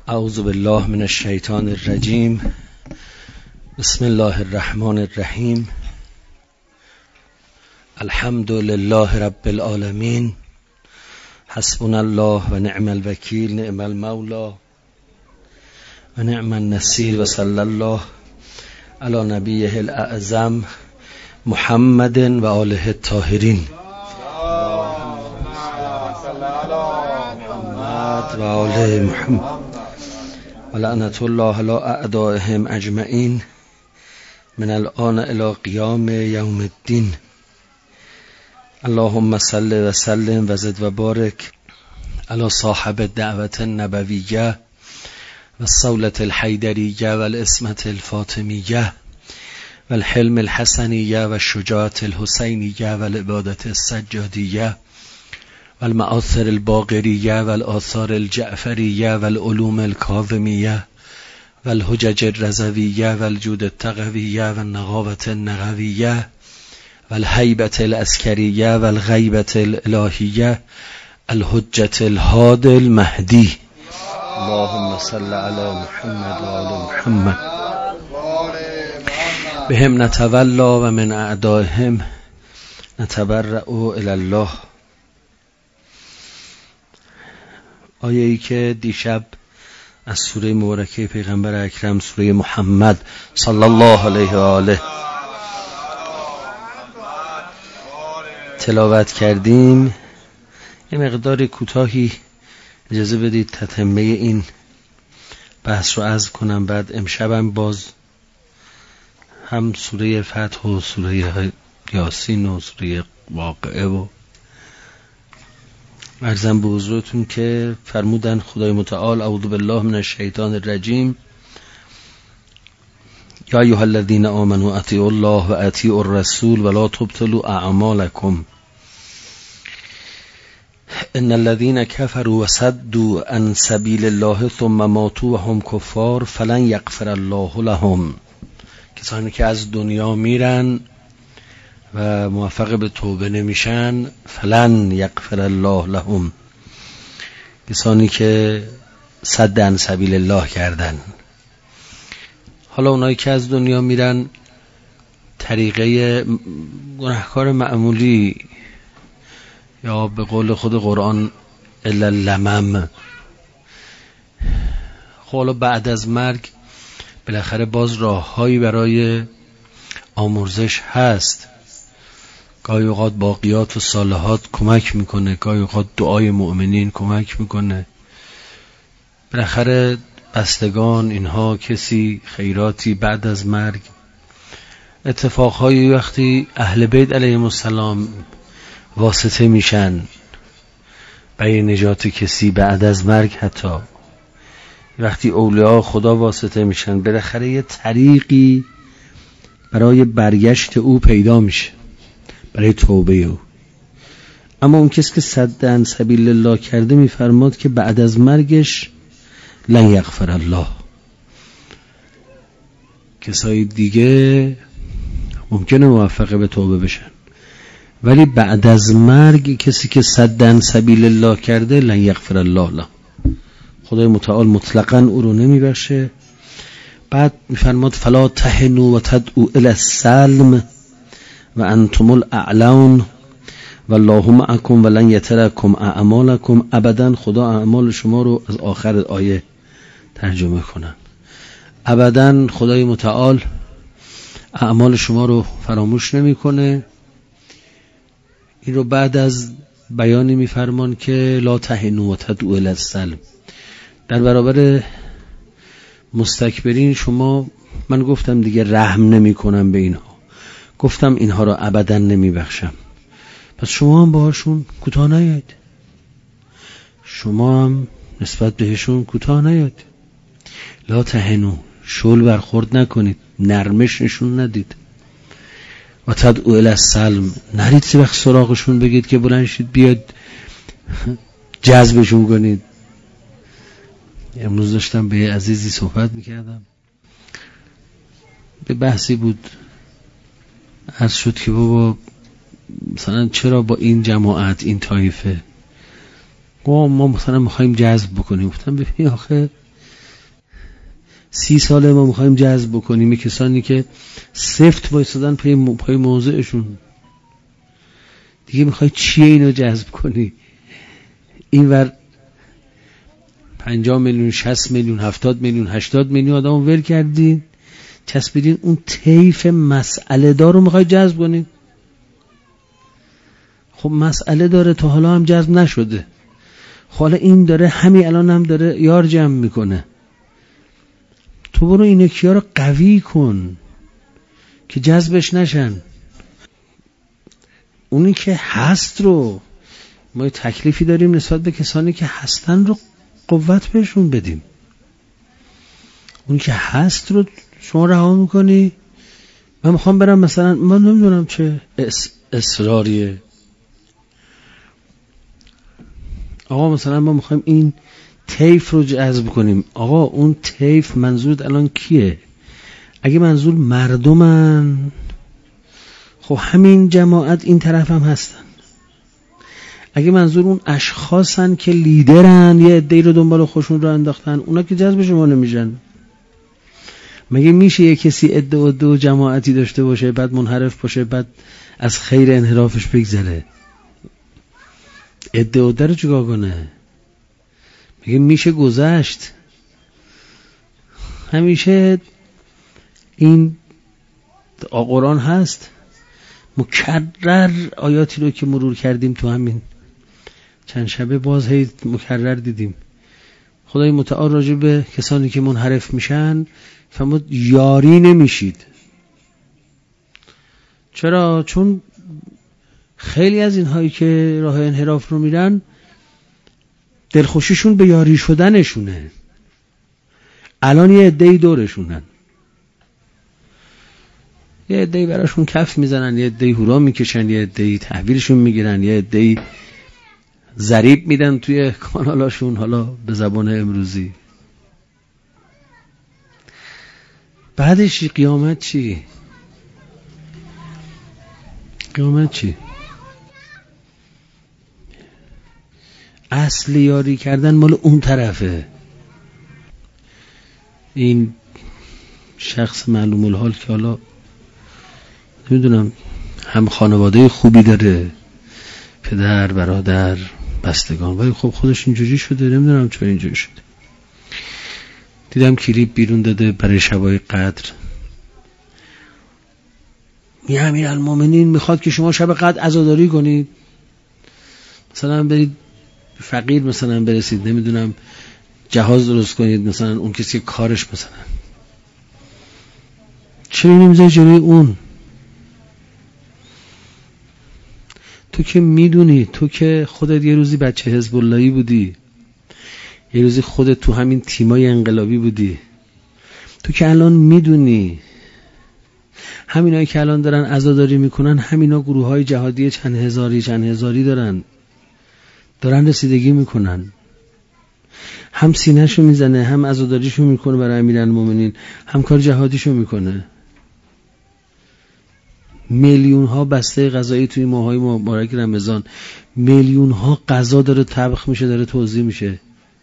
اعوذ بالله من الشیطان الرجیم. بسم الله الرحمن الرحیم. الحمد لله رب العالمین. حسبنا الله و نعم الوکیل، نعم المولا و نعم النصیر، و صلی الله علی نبیه الاعظم محمد و آله الطاهرین و آله محمد و لعنت الله علی اعدائهم اجمعین من الان الی قیام یوم الدین. اللهم صل و سلم و زد و بارک علی صاحب الدعوت النبویه و الصولة الحیدریه و الاسمة الفاطمیه و الحلم الحسنیه و الشجاعة الحسینیه و العبادة السجادیه و المآثر الباقریه و الآثار الجعفریه و العلوم الکاظمیه و الحجج الرضویه و الجود التقویه و النقاوة النقویه و الهیبة العسکریه و الغیبة الالهیه الحجة الهادی المهدی. اللهم صل علی محمد و آل محمد. بهم نتولا و من اعدائهم نتبرأ الی الله. آیه ای که دیشب از سوره مبارکه پیغمبر اکرم، سوره محمد صلی الله علیه و آله تلاوت کردیم، یه مقدار کوتاهی اجازه بدید تتمه این بحث رو عرض کنم. بعد امشبم باز هم سوره فتح و سوره یاسین و سوره واقعه و عرضم به حضورتون که فرمودن خدای متعال اعوذ بالله من الشیطان الرجیم یا ایها الذین آمنوا اطیعوا الله و اطیعوا الرسول ولا تبطلوا اعمالکم ان الذين كفروا وصدوا عن سبيل الله ثم ماتوا وهم كفار فلن يغفر الله لهم. کسانی که از دنیا میرن و موفق به توبه نمیشن، فلن یغفر الله لهم، کسانی که صد عن سبیل الله کردن. حالا اونایی که از دنیا میرن طریقه گناهکار معمولی، یا به قول خود قرآن الا لمم. حالا بعد از مرگ بالاخره باز راههایی برای آمرزش هست. گاهی اوقات باقیات و صالحات کمک میکنه، گاهی اوقات دعای مؤمنین کمک میکنه. بالاخره بستگان اینها کسی خیراتی بعد از مرگ، اتفاقهایی وقتی اهل بیت علیهم السلام واسطه میشن برای نجات کسی بعد از مرگ، حتی وقتی اولیاء خدا واسطه میشن، بالاخره یه طریقی برای برگشت او پیدا میشه، برای توبه او. اما اون کسی که صد عن سبیل الله کرده میفرماد که بعد از مرگش لن یغفر الله. کسای دیگه ممکنه موفق به توبه بشن، ولی بعد از مرگ کسی که صد عن سبیل الله کرده لن یغفر الله له، خدای متعال مطلقاً او رو نمیبخشه. بعد میفرماد فلا تهنوا و تدعوا الی السلم و انتم الاعلون والله معکم ولن یترکم اعمالکم. ابدا خدا اعمال شما رو، از آخر آیه ترجمه کنم، ابدا خدای متعال اعمال شما رو فراموش نمیکنه. این رو بعد از بیانی میفرمان که لا تهنوا و تدعوا الی السلم، در برابر مستکبرین شما، من گفتم دیگه رحم نمی کنم به اینها، گفتم اینها را ابدا نمی بخشم، پس شما هم باهاشون کوتاه نیاید، شما هم نسبت بهشون کوتاه نیاید. لا تهنوا، شل برخورد نکنید، نرمش نشون ندید. و تدعوا الی السلم، نرید سی وقت سراغشون بگید که بلند شید بیاد جذبشون کنید. امروز داشتم به عزیزی صحبت میکردم، به بحثی بود، عرض شد که بابا مثلا چرا با این جماعت، این طایفه ما مثلا میخوایم جذب بکنیم. گفتم ببین آخه 30 ساله ما میخوایم جذب بکنیم کسانی که سفت وایسادن پای موضعشون. دیگه میخوای چیه اینو جذب کنی؟ اینور 50 میلیون 60 میلیون 70 میلیون 80 میلیون آدمو ول کردین، چسبیدین اون طیف مسئله دار رو میخوای جذب کنی. خب مسئله داره تا حالا هم جذب نشده، حالا این داره همین الان هم داره یار جمع میکنه. تو برو این یکی‌ها رو قوی کن که جذبش نشن. اونی که هست رو ما تکلیفی داریم نسبت به کسانی که هستن رو قوت بهشون بدیم. اونی که هست رو شما رها میکنی. من میخوام برم مثلا، من نمیدونم چه اصراریه، آقا مثلا ما میخوایم این طیف رو جذب کنیم. آقا اون طیف منظورت الان کیه؟ اگه منظور مردمن، خب همین جماعت این طرف هم هستن. اگه منظور اون اشخاصن که لیدرن، یه عده‌ای رو دنبال خودشون رو انداختن، اونا که جذب شما نمیشن. مگه میشه یه کسی عده و جماعتی داشته باشه بعد منحرف باشه بعد از خیر انحرافش بگذره؟ عده و رو چیکار کنه؟ مگه میشه گذشت؟ همیشه این قرآن هست، مکرر آیاتی رو که مرور کردیم تو همین چند شبه باز هی مکرر دیدیم. خدای متعال راجع به کسانی که منحرف میشن فرمود یاری نمیشید. چرا؟ چون خیلی از اینهایی که راه انحراف رو میرن دلخوشیشون به یاری شدنشونه. الان یه عده‌ای دورشونن، یه عده‌ای براشون کف میزنن، یه عده‌ای هورا میکشن، یه عده‌ای تحویلشون میگیرن، یه عده‌ای ضریب میدن توی کانالاشون، حالا به زبان امروزی. بعدش قیامت چی؟ قیامت چی؟ اصل یاری کردن مال اون طرفه. این شخص معلوم الحال که حالا نمیدونم هم خانواده خوبی داره، پدر، برادر، بستگان، ولی خب خودش اینجوری شده، نمیدونم چرا اینجوری شده. دیدم کلیپ بیرون داده برای شبای قدر، امیرالمومنین میخواد که شما شب قدر عزاداری کنید، مثلا برید فقیر مثلا برسید، نمیدونم جهاز درست کنید، مثلا اون کسی کارش مثلا. چرا نمیذاری جلوی اون؟ تو که میدونی، تو که خودت یه روزی بچه حزب اللهی بودی، یه روزی خودت تو همین تیمای انقلابی بودی، تو که الان میدونی همینایی که الان دارن عزاداری میکنن همینا گروه‌های جهادی چند هزاری دارن رسیدگی میکنن. هم سینه‌شو میزنه، هم عزاداریشو میکنه برای امیرالمومنین، هم کار جهادیشو میکنه. میلیون ها بسته غذایی توی ماهای مبارک رمضان، میلیون ها غذا داره طبخ میشه، داره توزیع میشه.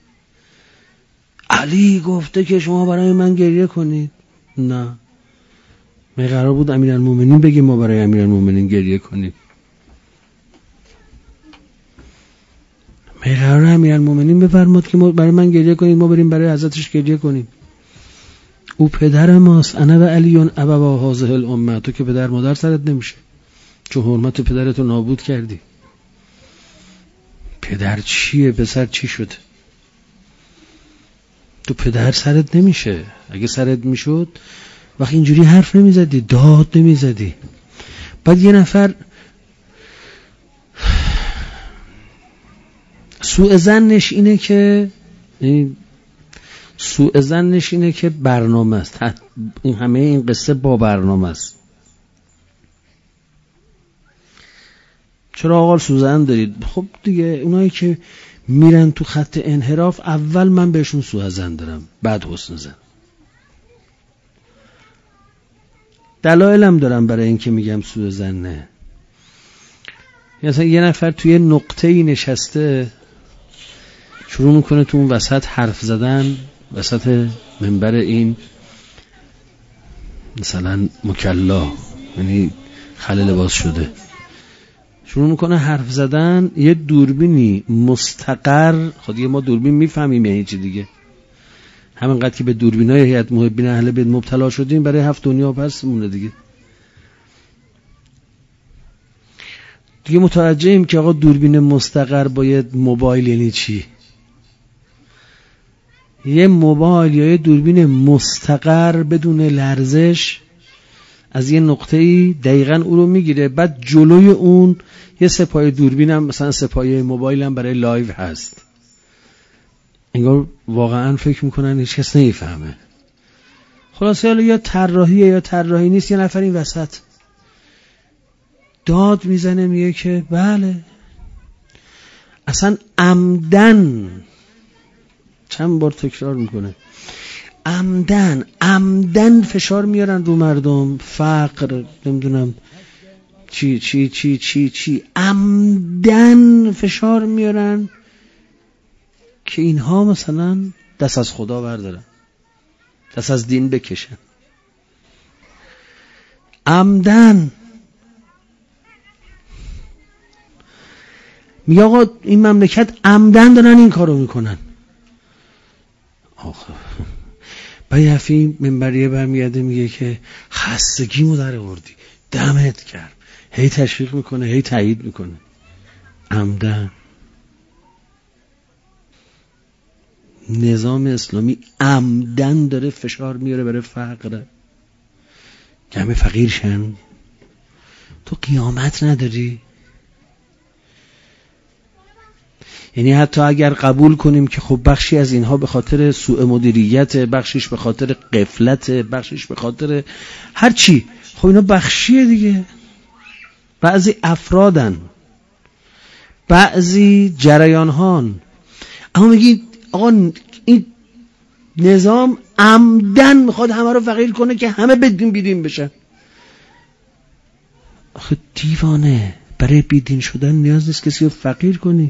علی گفته که شما برای من گریه کنید. نه، من قرار بود امیرالمومنین بگه ما برای امیرالمومنین گریه کنیم. من قرار امیرالمومنین بفرماد که ما برای من گریه کنید، ما بریم برای حضرتش گریه کنیم. او پدر ماست، انا و علیون ابوا هذه الامه. تو که پدر مادر سرت نمیشه، چون حرمت پدرتو نابود کردی. پدر چیه؟ پسر چی شده؟ تو پدر سرت نمیشه. اگه سرت میشد وقتی اینجوری حرف نمیزدی، داد نمیزدی. بعد یه نفر سوء ظنش اینه که برنامه است. این همه این قصه با برنامه است. چرا آقا سوزن دارید؟ خب دیگه اونایی که میرن تو خط انحراف، اول من بهشون سوء ظن دارم، بعد حسن ظن. دلایلم دارم برای این که میگم سوء ظنه. مثلا یه نفر توی نقطه‌ای نشسته، شروع میکنه تو اون وسط حرف زدن، وسط منبر این مثلا مکلا، یعنی خلل باز شده، شروع میکنه حرف زدن. یه دوربینی مستقر، خود ما دوربین میفهمیم یعنی چی دیگه، همینقدر که به دوربینای هیئت محبین اهل بیت مبتلا شدیم برای 7 دنیا پس مونه دیگه متوجهیم که آقا دوربین مستقر باید موبایل یعنی چی. یه موبایل یا یه دوربین مستقر بدون لرزش از یه نقطه‌ای دقیقاً او رو میگیره، بعد جلوی اون یه سپایه دوربین هم مثلا سپایه موبایل هم برای لایو هست. انگار واقعاً فکر میکنن هیچ کس نمیفهمه. خلاصه حالا یا طراحیه یا طراحی نیست، یه نفر این وسط داد میزنه میگه که بله اصلا عمدن، چند بار تکرار میکنه، عمدن فشار میارن رو مردم، فقر، نمیدونم چی عمدن فشار میارن که اینها مثلا دست از خدا بردارن، دست از دین بکشن. عمدن میگه آقا این مملکت عمدن دارن این کارو میکنن. آخه بیافی منبریه برمیگرده میگه که خستگیمو در آوردی، دمت گرم، هی تشویق میکنه، هی تایید میکنه. عمدن نظام اسلامی عمدن داره فشار میاره برای فقر، که همه فقیر شن. تو قیامت نداری؟ یعنی حتی اگر قبول کنیم که خب بخشی از اینها به خاطر سوء مدیریت، بخشیش به خاطر غفلت، بخشیش به خاطر هر چی، خب اینا بخشیه دیگه. بعضی افرادن، بعضی جریانهان. اما میگی آقا این نظام عمدن میخواد همه رو فقیر کنه که همه بدین بیدین بشن. آخه دیوانه، برای بیدین شدن نیاز نیست کسی رو فقیر کنی.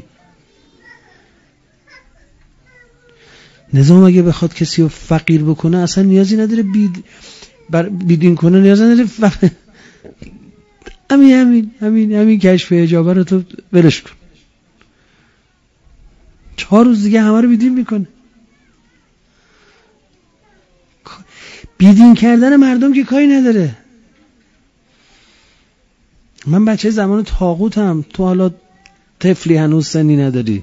نظام اگه بخواد کسی رو فقیر بکنه اصلا نیازی نداره بیدین کنه، نیاز نداره همین کشف حجابه رو تو ولش کن، 4 روز دیگه همه رو بیدین میکنه. بیدین کردن مردم که کاری نداره. من بچه زمان طاغوتم، تو حالا طفلی هنوز سنی نداری.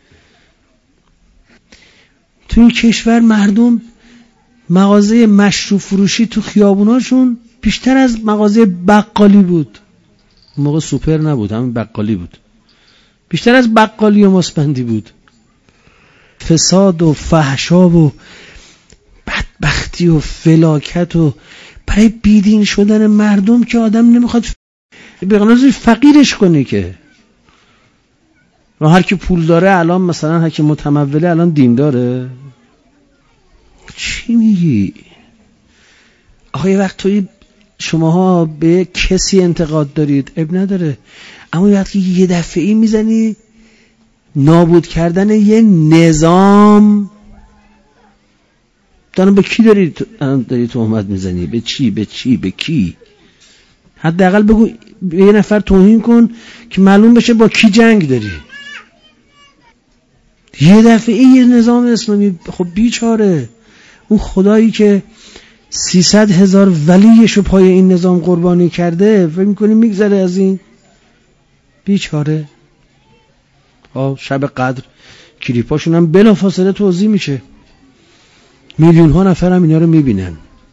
تو این کشور مردم مغازه مشروب فروشی تو خیابوناشون بیشتر از مغازه بقالی بود. اون موقع سوپر نبود، همین بقالی بود. بیشتر از بقالی و ماسپندی بود. فساد و فحشا و بدبختی و فلاکت و برای بیدین شدن مردم که آدم نمیخواد بقنازی فقیرش کنی که. و هر کی پول داره الان مثلا هر کی متموله الان دین داره. چی میگی؟ آخه یه وقت توی شماها به کسی انتقاد دارید اب نداره، اما وقتی یه دفعی میزنی نابود کردن یه نظام، دارم به کی داری تهمت میزنی؟ به کی؟ حداقل بگو به یه نفر توهین کن که معلوم بشه با کی جنگ داری. یه دفعه یه نظام اسلامی، خب بیچاره اون خدایی که 300,000 ولیشو پای این نظام قربانی کرده، فکر می‌کنی میگذره از این؟ بیچاره. شب قدر کلیپاشون هم بلافاصله توضیح میشه، میلیون ها نفر هم اینا رو میبینن.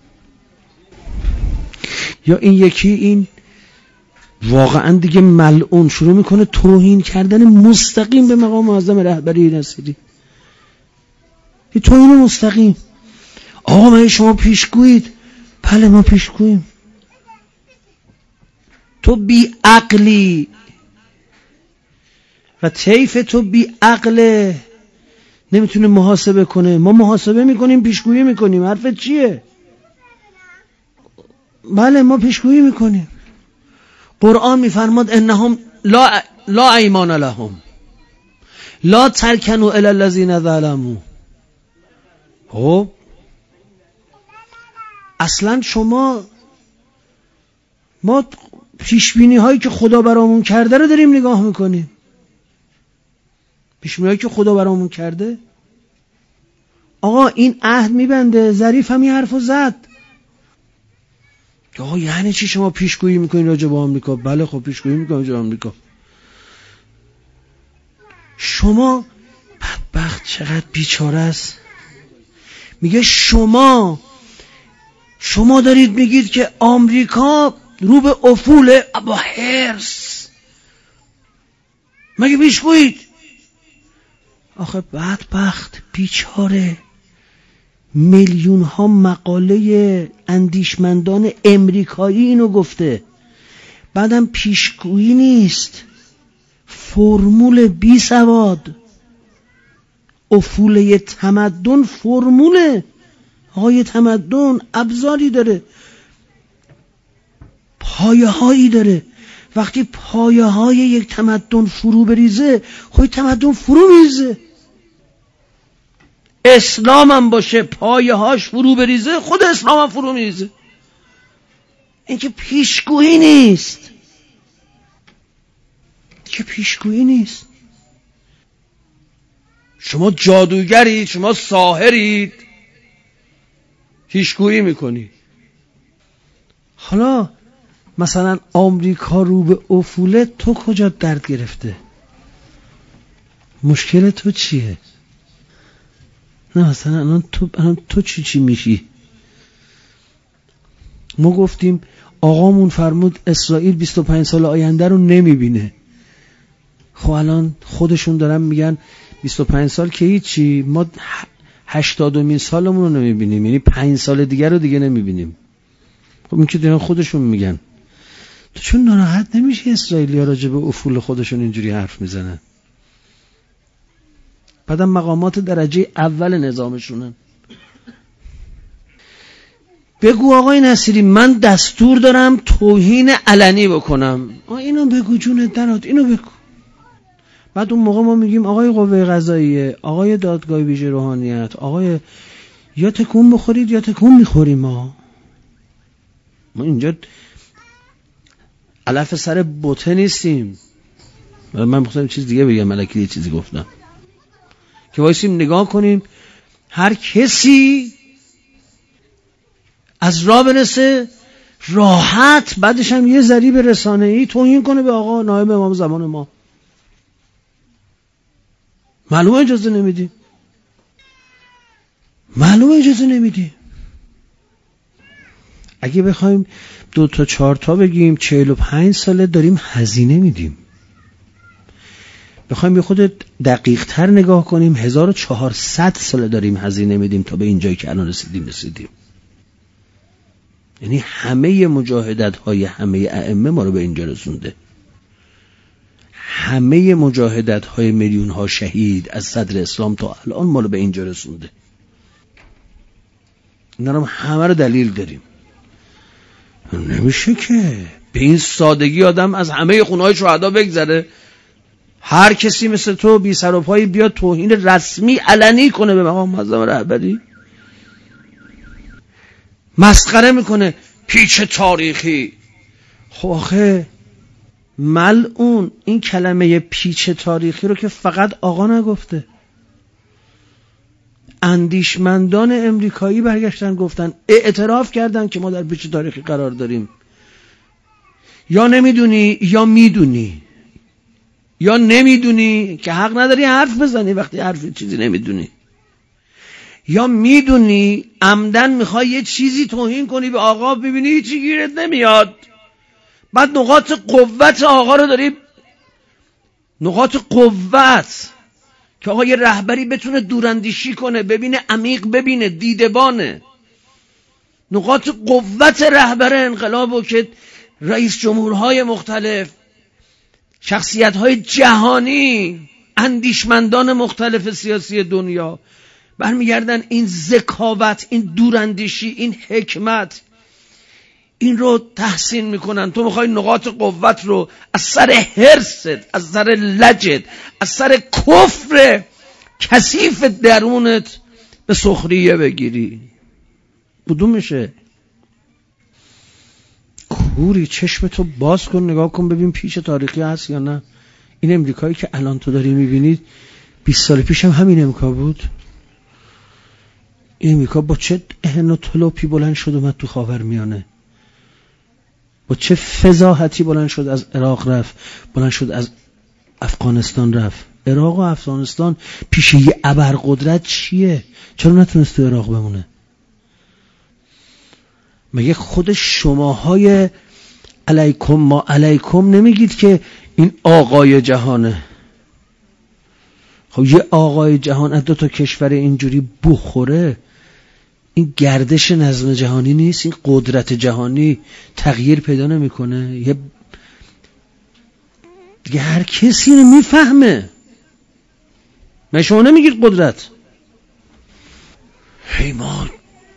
یا این یکی، این واقعا دیگه ملعون، شروع میکنه توهین کردن مستقیم به مقام معظم رهبری نصیری. این توهین مستقیم. آقا من شما پیشگویید؟ بله ما پیشگوییم. تو بی عقلی و طیف تو بی عقله، نمیتونه محاسبه کنه. ما محاسبه میکنیم، پیشگویی میکنیم. حرفت چیه؟ بله ما پیشگویی میکنیم. قرآن میفرماد انهم لا ایمان لهم لا ترکنوا الی الذین ظلموا. خب اصلا ما پیشبینی هایی که خدا برامون کرده رو داریم نگاه میکنیم. پیشبینی هایی که خدا برامون کرده، آقا این عهد میبنده. ظریف هم این حرفو زد که آقا یعنی چی شما پیشگویی میکنین راجع به آمریکا؟ بله خب پیشگویی میکنم راجع به آمریکا. شما بدبخت چقدر بیچاره است. میگه شما دارید میگید که آمریکا رو به افول با حرص. مگه پیشگویید؟ آخه بدبخت بیچاره، میلیون ها مقاله اندیشمندان امریکایی اینو گفته. بعدم پیشگویی نیست، فرمول بی سواد. افوله تمدن فرموله. آقای تمدن ابزاری داره، پایه هایی داره. وقتی پایه های یک تمدن فرو بریزه، خود تمدن فرو میریزه. اسلام هم باشه پایه هاش فرو بریزه، خود اسلام هم فرو میریزه. این که پیشگویی نیست، شما جادوگرید، شما ساحرید، پیشگویی میکنی. حالا مثلا آمریکا رو به افوله، تو کجا درد گرفته؟ مشکل تو چیه؟ نه مثلا الان تو چی میشی؟ ما گفتیم آقامون فرمود اسرائیل 25 سال آینده رو نمیبینه. خب الان خودشون دارن میگن 25 سال که هیچی، ما 80مین سالمون رو نمیبینیم، یعنی 5 سال دیگر رو دیگه نمیبینیم. خب این که دارن خودشون میگن. تو چون ناراحت نمیشی اسرائیلی ها راجع به افول خودشون اینجوری حرف میزنن؟ بعدم مقامات درجه اول نظامشونن. بگو آقای نصیری من دستور دارم توهین علنی بکنم. اینو بگو جون درات، اینو بگو. بعد اون موقع ما میگیم آقای قوه قضاییه، آقای دادگاه ویژه روحانیت، آقای یا تکون بخورید یا تکون میخوریم. ما اینجا علف سر بوته نیستیم. من میخواستم چیز دیگه بگم، الکی یه چیزی گفتم که وایسیم نگاه کنیم هر کسی از راه برسه راحت، بعدش هم یه ضریب رسانه‌ای توهین کنه به آقا نایب امام زمان ما. معلومه اجازه نمیدی. اگه بخوایم 2 تا 4 تا بگیم 45 ساله داریم هزینه میدیم. بخوایم یه خود دقیق تر نگاه کنیم 1400 ساله داریم هزینه میدیم تا به این جایی که الان رسیدیم. یعنی همه مجاهدت های همه ائمه ما رو به اینجا رسونده. همه مجاهدت های میلیون ها شهید از صدر اسلام تا الان ما رو به اینجا رسونده. اینا رو همه رو دلیل داریم. نمیشه که به این سادگی آدم از همه خونه‌های شهدا بگذره. هر کسی مثل تو بی سر و پایی بیاد توهین رسمی علنی کنه به مقام معظم رهبری، مسخره میکنه، پیچ تاریخی. خب آخه ملعون، این کلمه پیچ تاریخی رو که فقط آقا نگفته، اندیشمندان امریکایی برگشتن گفتن، اعتراف کردن که ما در پیچ تاریخی قرار داریم. یا نمیدونی یا میدونی، یا نمیدونی که حق نداری حرف بزنی وقتی حرف چیزی نمیدونی، یا میدونی عمدن میخوای یه چیزی توهین کنی به آقا، ببینی هیچی گیرت نمیاد. بعد نقاط قوت آقا رو داری، نقاط قوت که آقا یه رهبری بتونه دوراندیشی کنه، ببینه عمیق، ببینه دیدبانه. نقاط قوت رهبر انقلاب و که رئیس جمهورهای مختلف، شخصیت‌های جهانی، اندیشمندان مختلف سیاسی دنیا برمیگردن این ذکاوت، این دوراندیشی، این حکمت، این رو تحسین میکنن. تو میخوای نقاط قوت رو از سر حرصت، از سر لجت، از سر کفر کثیف درونت به سخریه بگیری. کدومشه؟ کوری چشمتو باز کن، نگاه کن ببین پیش تاریخی هست یا نه. این امریکایی که الان تو داری میبینید 20 سال پیش هم همین امریکا بود. این امریکا با چه اهن و طلوپی بلند شد اومد تو خاورمیانه، با چه فضاحتی بلند شد از عراق رفت، بلند شد از افغانستان رفت. عراق و افغانستان پیش یه ابرقدرت چیه؟ چرا نتونست تو عراق بمونه؟ مگه خود شماهای علیکم ما علیکم نمیگید که این آقای جهانه؟ خب یه آقای جهان از 2 تا کشور اینجوری بخوره، این گردش نظم جهانی نیست؟ این قدرت جهانی تغییر پیدا نمیکنه؟ یه دیگه هر کسی رو میفهمه. من شما نمیگید قدرت. ما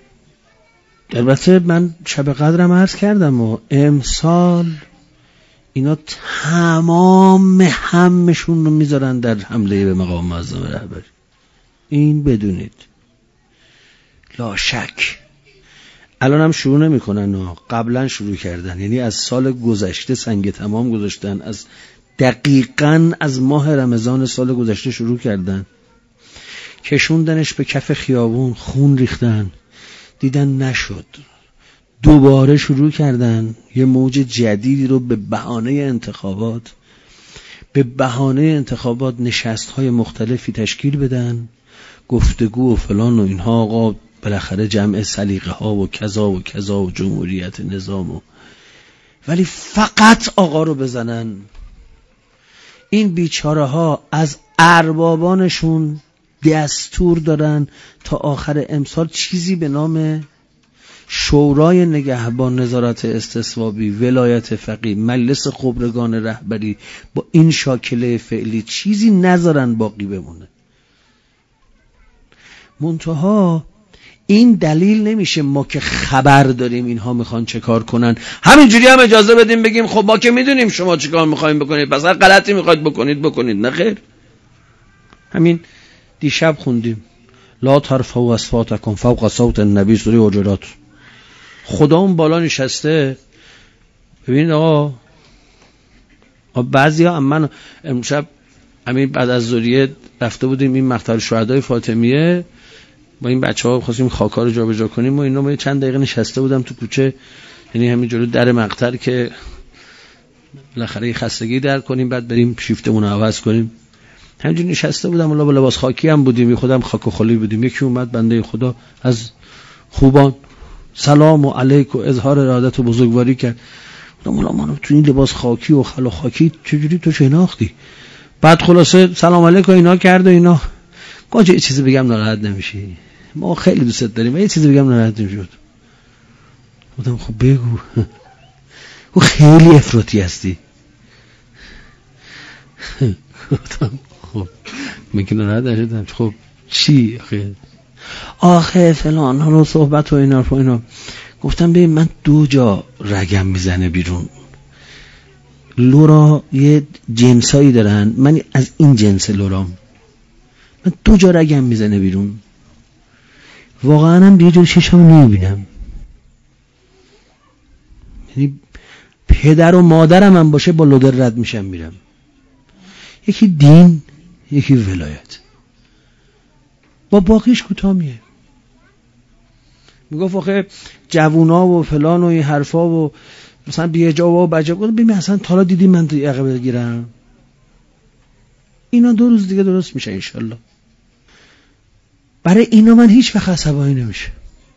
البته من شب قدرم عرض کردم و امسال اینا تمام همشون رو میذارن در حمله به مقام معظم رهبری. این بدونید لا شک. الان هم شروع نمی کنن، قبلا شروع کردن. یعنی از سال گذشته سنگ تمام گذاشتن، از دقیقاً از ماه رمضان سال گذشته شروع کردن، کشوندنش به کف خیابون، خون ریختن، دیدن نشد، دوباره شروع کردن یه موج جدیدی رو به بهانه انتخابات نشست‌های مختلفی تشکیل بدن، گفتگو و فلان و اینها. آقا بالاخره جمع سلیقه ها و کذا و کذا و جمهوریت نظام ولی فقط آقا رو بزنن. این بیچاره ها از اربابانشون دستور دارن تا آخر امسال چیزی به نام شورای نگهبان، نظارت استصوابی، ولایت فقیه، مجلس خبرگان رهبری با این شاکله فعلی چیزی نذارن باقی بمونه. منتها این دلیل نمیشه ما که خبر داریم اینها میخوان چه کار کنن همینجوری هم اجازه بدیم بگیم خب ما که میدونیم شما چه کار میخواین بکنید، پس هر غلطی میخواید بکنید. نه خیر. همین دیشب خوندیم لا ترفعوا اصواتکم فوق صوت النبی، سوره حجرات. خدا اون بالا نشسته. ببینید آقا بعضیا من امشب همین بعد از ظهریه رفته بودیم این مقتل شهدای فاطمیه، با این بچه‌ها خواستیم خاکا رو جابجا کنیم و اینا. ما چند دقیقه نشسته بودم تو کوچه، یعنی همین جلو در مقتل که بالاخره خستگی در کنیم بعد بریم شیفتمون رو عوض کنیم. همینجوری نشسته بودم، الله با لباس خاکی هم بودیم، خودم خاک و خالی بودیم. یکی اومد بنده خدا از خوبان سلام و علیک و اظهار ارادت و بزرگواری کرد. گفتم الله منو تو این لباس خاکی و خلا خاکی چجوری تو شناختی؟ بعد خلاصه سلام علیک و اینا کرد و اینا. گفتم یه چیزی بگم ناراحت نمیشی؟ ما خیلی دوست داریم، یه چیزی بگم ناراحت نمیشی؟ گفتم خب بگو. او خیلی افراطی هستی. گفتم خب میگه ناراحت نشدم. خب چی آخه فلان حالا صحبت و اینا. گفتم ببین من 2 جا رگم میزنه بیرون. لورا یه جنسایی دارن، من از این جنس لورام. من 2 جا رگم میزنه بیرون، واقعا هم یه جور چشم نمیبینم. یعنی پدر و مادرم هم باشه با لودر رد میشم میرم. یکی دین، یکی ولایت، با باقیش کوتامیه. میگفت آخه جوونا و فلان و این حرفا و مثلا بیجا و بجا. گفتم ببین اصلا تا حالا دیدی من یقه بگیرم؟ اینا 2 روز دیگه درست میشه انشالله. برای اینا من هیچ وقت عصبانی نمیشه.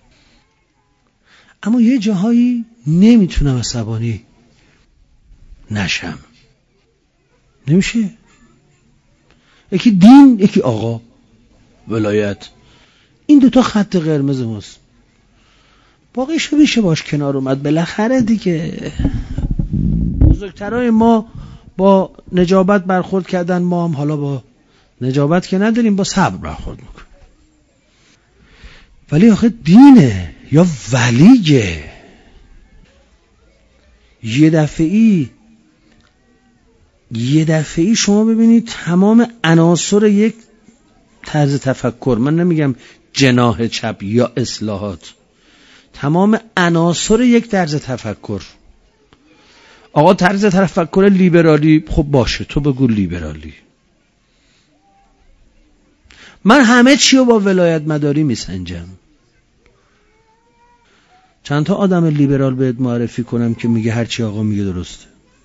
اما یه جاهایی نمیتونم عصبانی نشم. نمیشه. یکی دین، یکی آقا، ولایت. این 2 تا خط قرمز ماست. باقیشو میشه باش کنار اومد. بالاخره دیگه بزرگترای ما با نجابت برخورد کردن، ما هم حالا با نجابت که نداریم با صبر برخورد میکنیم. ولی آخه دینه یا ولیه. یه دفعی شما ببینید تمام عناصر یک طرز تفکر، من نمیگم جناح چپ یا اصلاحات، تمام عناصر یک طرز تفکر. آقا طرز تفکر لیبرالی، خب باشه تو بگو لیبرالی. من همه چی رو با ولایت مداری میسنجم. چند تا آدم لیبرال بهت معرفی کنم که میگه هر چی آقا میگه درسته.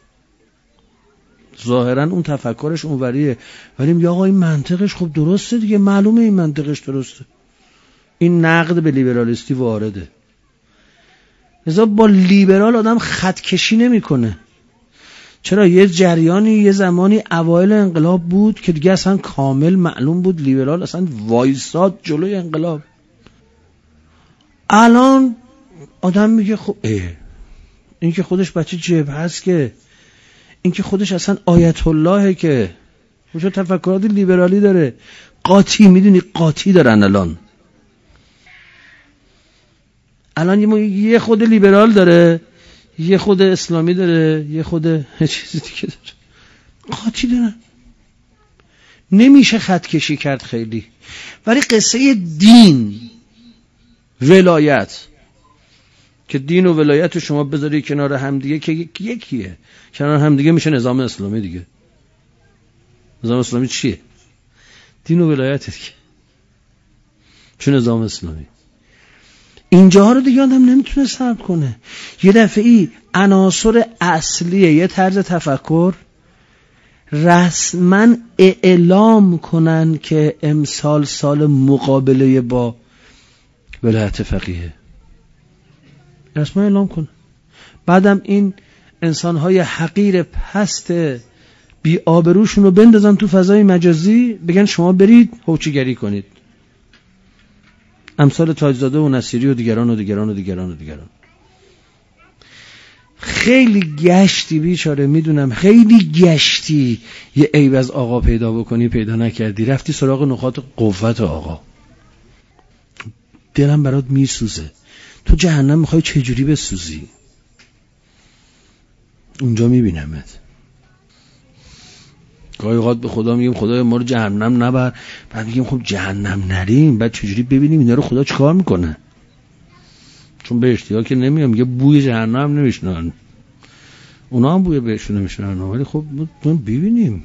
ظاهرا اون تفکرش اونوریه، ولی میگه آقا این منطقش خب درسته دیگه، معلومه این منطقش درسته. این نقد به لیبرالیستی وارده. لذا با لیبرال آدم خط کشی نمیکنه. چرا؟ یه جریانی یه زمانی اوایل انقلاب بود که دیگه اصلا کامل معلوم بود لیبرال اصلا وایساد جلوی انقلاب. الان آدم میگه خب این که خودش بچه جبهه هست، که این که خودش اصلا آیت اللهه، که خوش تفکرات لیبرالی داره. قاطی، میدونی قاطی دارن الان یه خود لیبرال داره، یه خود اسلامی داره، یه خود چیزی دیگه داره، قاطی دارن. نمیشه خط کشی کرد خیلی. ولی قصه دین، ولایت، که دین و ولایت شما بذاری کنار هم دیگه که یکیه، کنار هم دیگه میشه نظام اسلامی دیگه. نظام اسلامی چیه؟ دین و ولایت دیگه. چه نظام اسلامی؟ اینجاها رو دیگه آدم نمیتونه سرد کنه. یه دفعی عناصر اصلیه یه طرز تفکر رسما اعلام کنن که امسال سال مقابله با ولایت فقیه، رسما اعلام کنن. بعدم این انسان‌های حقیر پست بی آبروشون رو بندازن تو فضای مجازی، بگن شما برید هوچیگری کنید. امثال تاجزاده و نصیری و دیگران و دیگران و دیگران و دیگران. خیلی گشتی بیچاره، میدونم خیلی گشتی یه عیب از آقا پیدا بکنی، پیدا نکردی، رفتی سراغ نقاط قوت آقا. دلم برات میسوزه. تو جهنم میخوای چجوری بسوزی؟ اونجا میبینمت. گاهی اوقات به خدا میگیم خدای ما رو جهنم نبر، بعد میگیم خب جهنم نریم، بعد چجوری ببینیم اینا رو خدا چیکار میکنه؟ چون به اشتیا که نمیام، میگه بوی جهنم نمیشنن، اونا هم بوی بهشون نمیشنن، ولی خب ببینیم.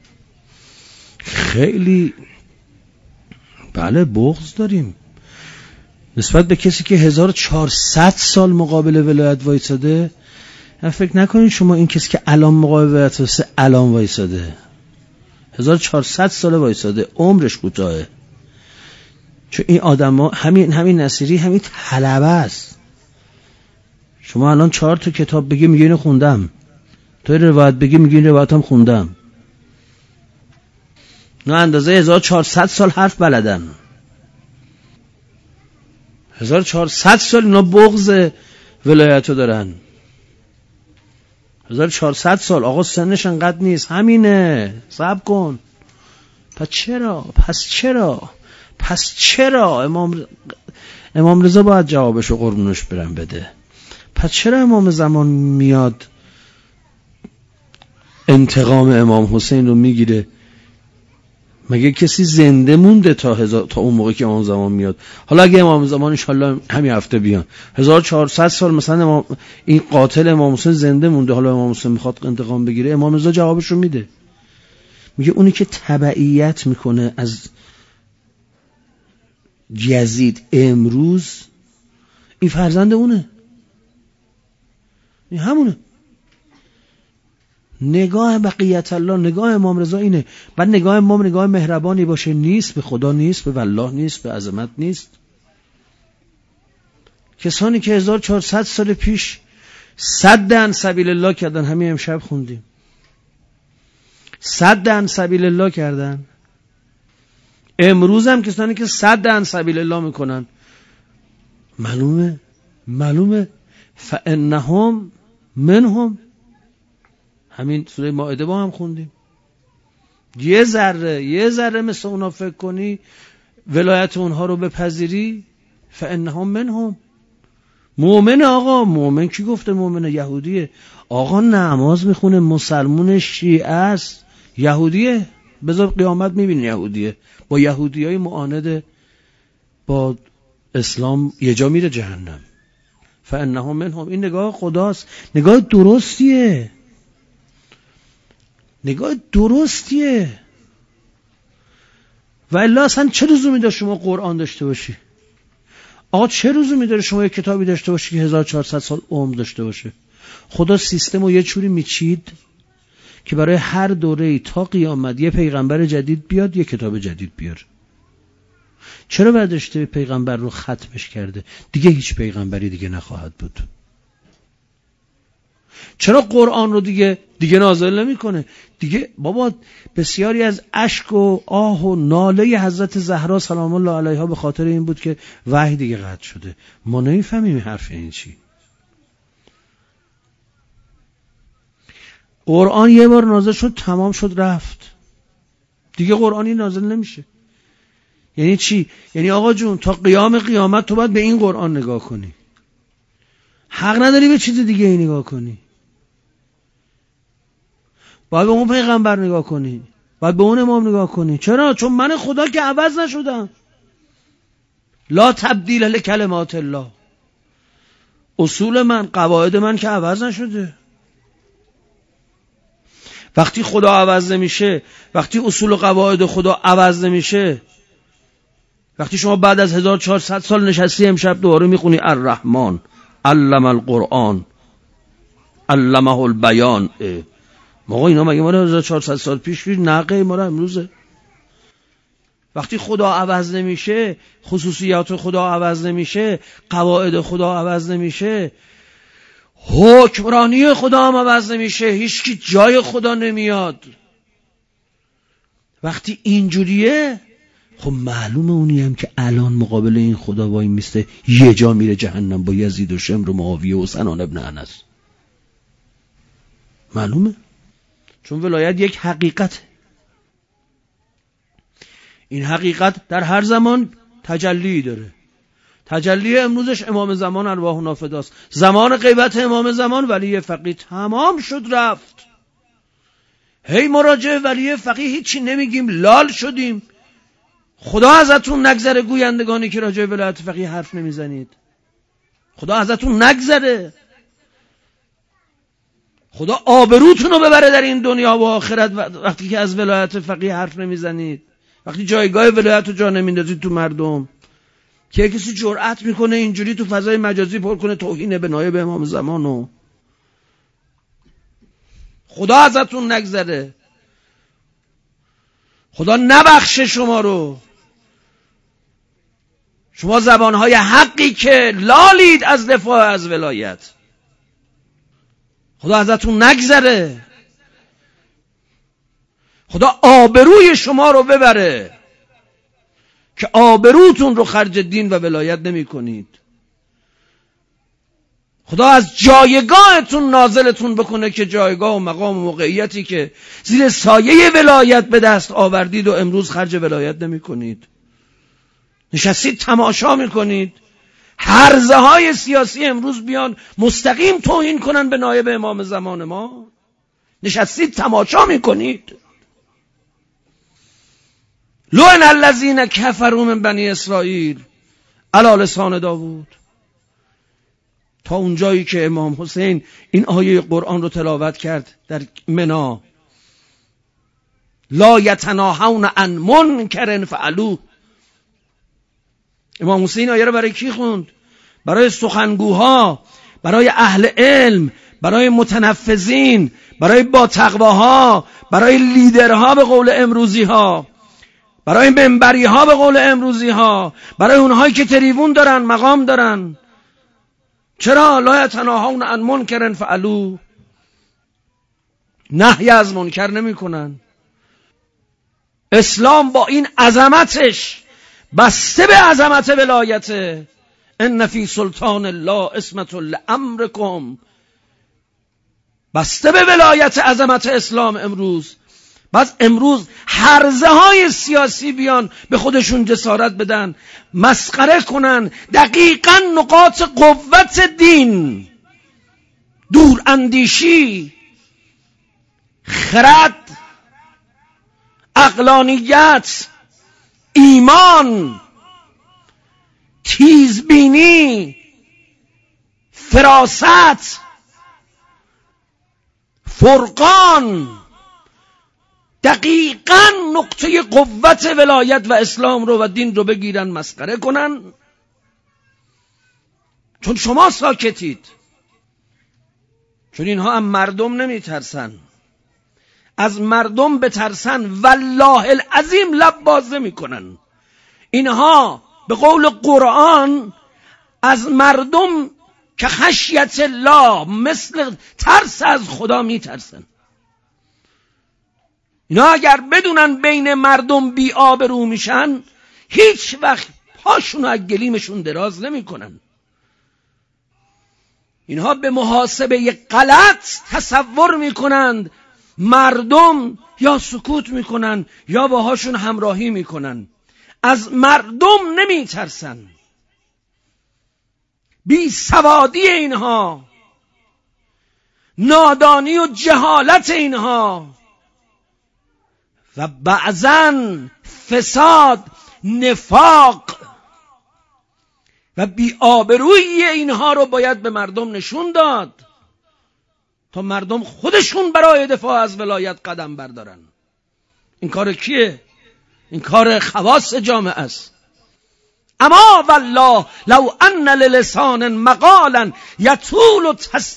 خیلی بله بغض داریم نسبت به کسی که 1400 سال مقابل ولایت وایساده. فکر نکنید شما این کسی که الان مقابل ولایت وایساده الان وایساده، 1400 سال وایساده، عمرش کوتاهه. چون این آدما همین نصیری همین طلبه است. شما الان 4 تا کتاب بگی میگه اینو خوندم، تو روایت بگی میگه این روایتم خوندم. نه اندازه 1400 سال حرف بلدن. 1400 سال اینا بغض ولایتو دارن. 1400 سال آقا سنش انقدر نیست، همینه، صبر کن. پس چرا امام رضا باید جوابشو قربونش برم بده؟ پس چرا امام زمان میاد انتقام امام حسین رو میگیره؟ مگه کسی زنده مونده تا اون موقع که امام زمان میاد؟ حالا اگه امام زمان انشالله همین هفته بیان، 1400 سال مثلا این قاتل امام حسین زنده مونده، حالا امام حسین میخواد انتقام بگیره، امام رضا جوابش رو میده. میگه اونی که تبعیت میکنه از یزید امروز، این فرزند اونه، این همونه. نگاه بقیت الله، نگاه امام رضا اینه. بعد نگاه امام نگاه مهربانی باشه، نیست به خدا، نیست به والله، نیست به عظمت، نیست. کسانی که 1400 سال پیش صد عن سبیل الله کردن، همین امشب خوندیم، صد عن سبیل الله کردن، امروز هم کسانی که صد عن سبیل الله میکنن، معلومه فانهم منهم. همین سوره مائده با هم خوندیم. یه ذره مثل اونا فکر کنی، ولایت اونها رو بپذیری، فانهم منهم. مؤمن آقا، مؤمن کی گفته مؤمن؟ یهودیه. آقا نماز میخونه، مسلمون، شیعه است، یهودیه. بذار قیامت میبینی یهودیه، با یهودیای معاند با اسلام یه جا میره جهنم. فانهم منهم. این نگاه خداست، نگاه درستیه، نگاه درستیه. و الا اصلا چه لزومی داره شما قرآن داشته باشی؟ آقا چه لزومی داره شما یک کتابی داشته باشی که 1400 سال عمر داشته باشه؟ خدا سیستم رو یه جوری میچید که برای هر دوره‌ای تا قیامت یه پیغمبر جدید بیاد، یه کتاب جدید بیاره. چرا برداشته پیغمبر رو ختمش کرده؟ دیگه هیچ پیغمبری دیگه نخواهد بود. چرا قرآن رو دیگه نازل نمی‌کنه؟ دیگه بابا بسیاری از اشک و آه و ناله حضرت زهرا سلام الله علیها به خاطر این بود که وحی دیگه قطع شده. ما نمی‌فهمیم حرف این چی. قرآن یه بار نازل شد تمام شد رفت، دیگه قرآنی نازل نمیشه. یعنی چی؟ یعنی آقا جون تا قیامت تو باید به این قرآن نگاه کنی، حق نداری به چیز دیگه ای نگاه کنی. باید به اون پیغمبر نگاه کنی، باید به اون امام نگاه کنی. چرا؟ چون من خدا که عوض نشدم. لا تبدیل لکلمات الله. اصول من، قواعد من که عوض نشده. وقتی خدا عوض نمیشه، وقتی اصول و قواعد خدا عوض نمیشه، وقتی شما بعد از 1400 سال نشستی امشب دوباره میخونی الرحمن علم القرآن علمه البیان، ما اینا مگه ما 1400 سال پیش نقه ما رو امروزه؟ وقتی خدا عوض نمیشه، خصوصیات خدا عوض نمیشه، قواعد خدا عوض نمیشه، حکمرانی خدا هم عوض نمیشه، هیچ کی جای خدا نمیاد. وقتی اینجوریه خب معلومه اونی هم که الان مقابل این خدا وای میسته یه جا میره جهنم با یزید و شمر و معاویه و سنان ابن انس. معلومه، چون ولایت یک حقیقت. این حقیقت در هر زمان تجلی داره. تجلی امروزش امام زمان ارواح نافداست. زمان غیبت امام زمان ولی فقیه تمام شد رفت. هی مراجعه ولی فقیه هیچی نمیگیم، لال شدیم. خدا ازتون نگذره گویندگانی که راجع به ولایت فقیه حرف نمیزنید. خدا ازتون نگذره. خدا آبروتون رو ببره در این دنیا و آخرت وقتی که از ولایت فقیه حرف نمیزنید، وقتی جایگاه ولایت رو جا نمیندازید تو مردم. که کسی جرأت میکنه اینجوری تو فضای مجازی پر کنه توهین به نایب امام زمانو. خدا ازتون نگذره، خدا نبخشه شما رو. شما زبانهای حقی که لالید از دفاع از ولایت، خدا ازتون نگذره. خدا آبروی شما رو ببره که آبروتون رو خرج دین و ولایت نمی کنید. خدا از جایگاهتون نازلتون بکنه که جایگاه و مقام و موقعیتی که زیر سایه ولایت به دست آوردید و امروز خرج ولایت نمی کنید. نشستید تماشا می کنید هرزه های سیاسی امروز بیان مستقیم توهین کنن به نایب امام زمان ما. نشستید تماشا می کنید. لعن الذین کفروا من بنی اسرائیل علی لسان داوود. تا اونجایی که امام حسین این آیه قرآن رو تلاوت کرد در منا، لا یتناهون عن منکر فعلوه. امام حسین آیه رو برای کی خوند؟ برای سخنگوها، برای اهل علم، برای متنفذین، برای با تقواها، برای لیدرها به قول امروزی ها، برای منبری ها به قول امروزی ها، برای اونهایی که تریبون دارن، مقام دارن. چرا؟ لا یتناهون عن منکر فعلوه. نهی از منکر نمی کنن. اسلام با این عظمتش بسته به عظمت ولایت. ان فی سلطان الله عصمة لامرکم. بسته به ولایت عظمت اسلام امروز. بس امروز هرزه های سیاسی بیان به خودشون جسارت بدن، مسخره کنن دقیقاً نقاط قوت دین، دور اندیشی، خرد، عقلانیت، ایمان، تیزبینی، فراست، فرقان دقیقاً نقطه قوت ولایت و اسلام رو و دین رو بگیرن مسخره کنن، چون شما ساکتید. چون اینها از مردم نمی ترسن. از مردم بترسن والله العظیم لب باز نمی کنن. اینها به قول قرآن از مردم که خشیت الله، مثل ترس از خدا می ترسن. اینا اگر بدونن بین مردم بی آبرو میشن، هیچ وقت پاشون از گلیمشون دراز نمی کنن. اینها به محاسبه غلط تصور میکنند مردم یا سکوت میکنن یا باهاشون همراهی میکنن. از مردم نمی ترسن. بی سوادی اینها، نادانی و جهالت اینها و بعضاً فساد، نفاق و بی‌آبرویی اینها رو باید به مردم نشون داد تا مردم خودشون برای دفاع از ولایت قدم بردارن. این کار کیه؟ این کار خواص جامعه است. اما والله لو ان للسان مقالا یطول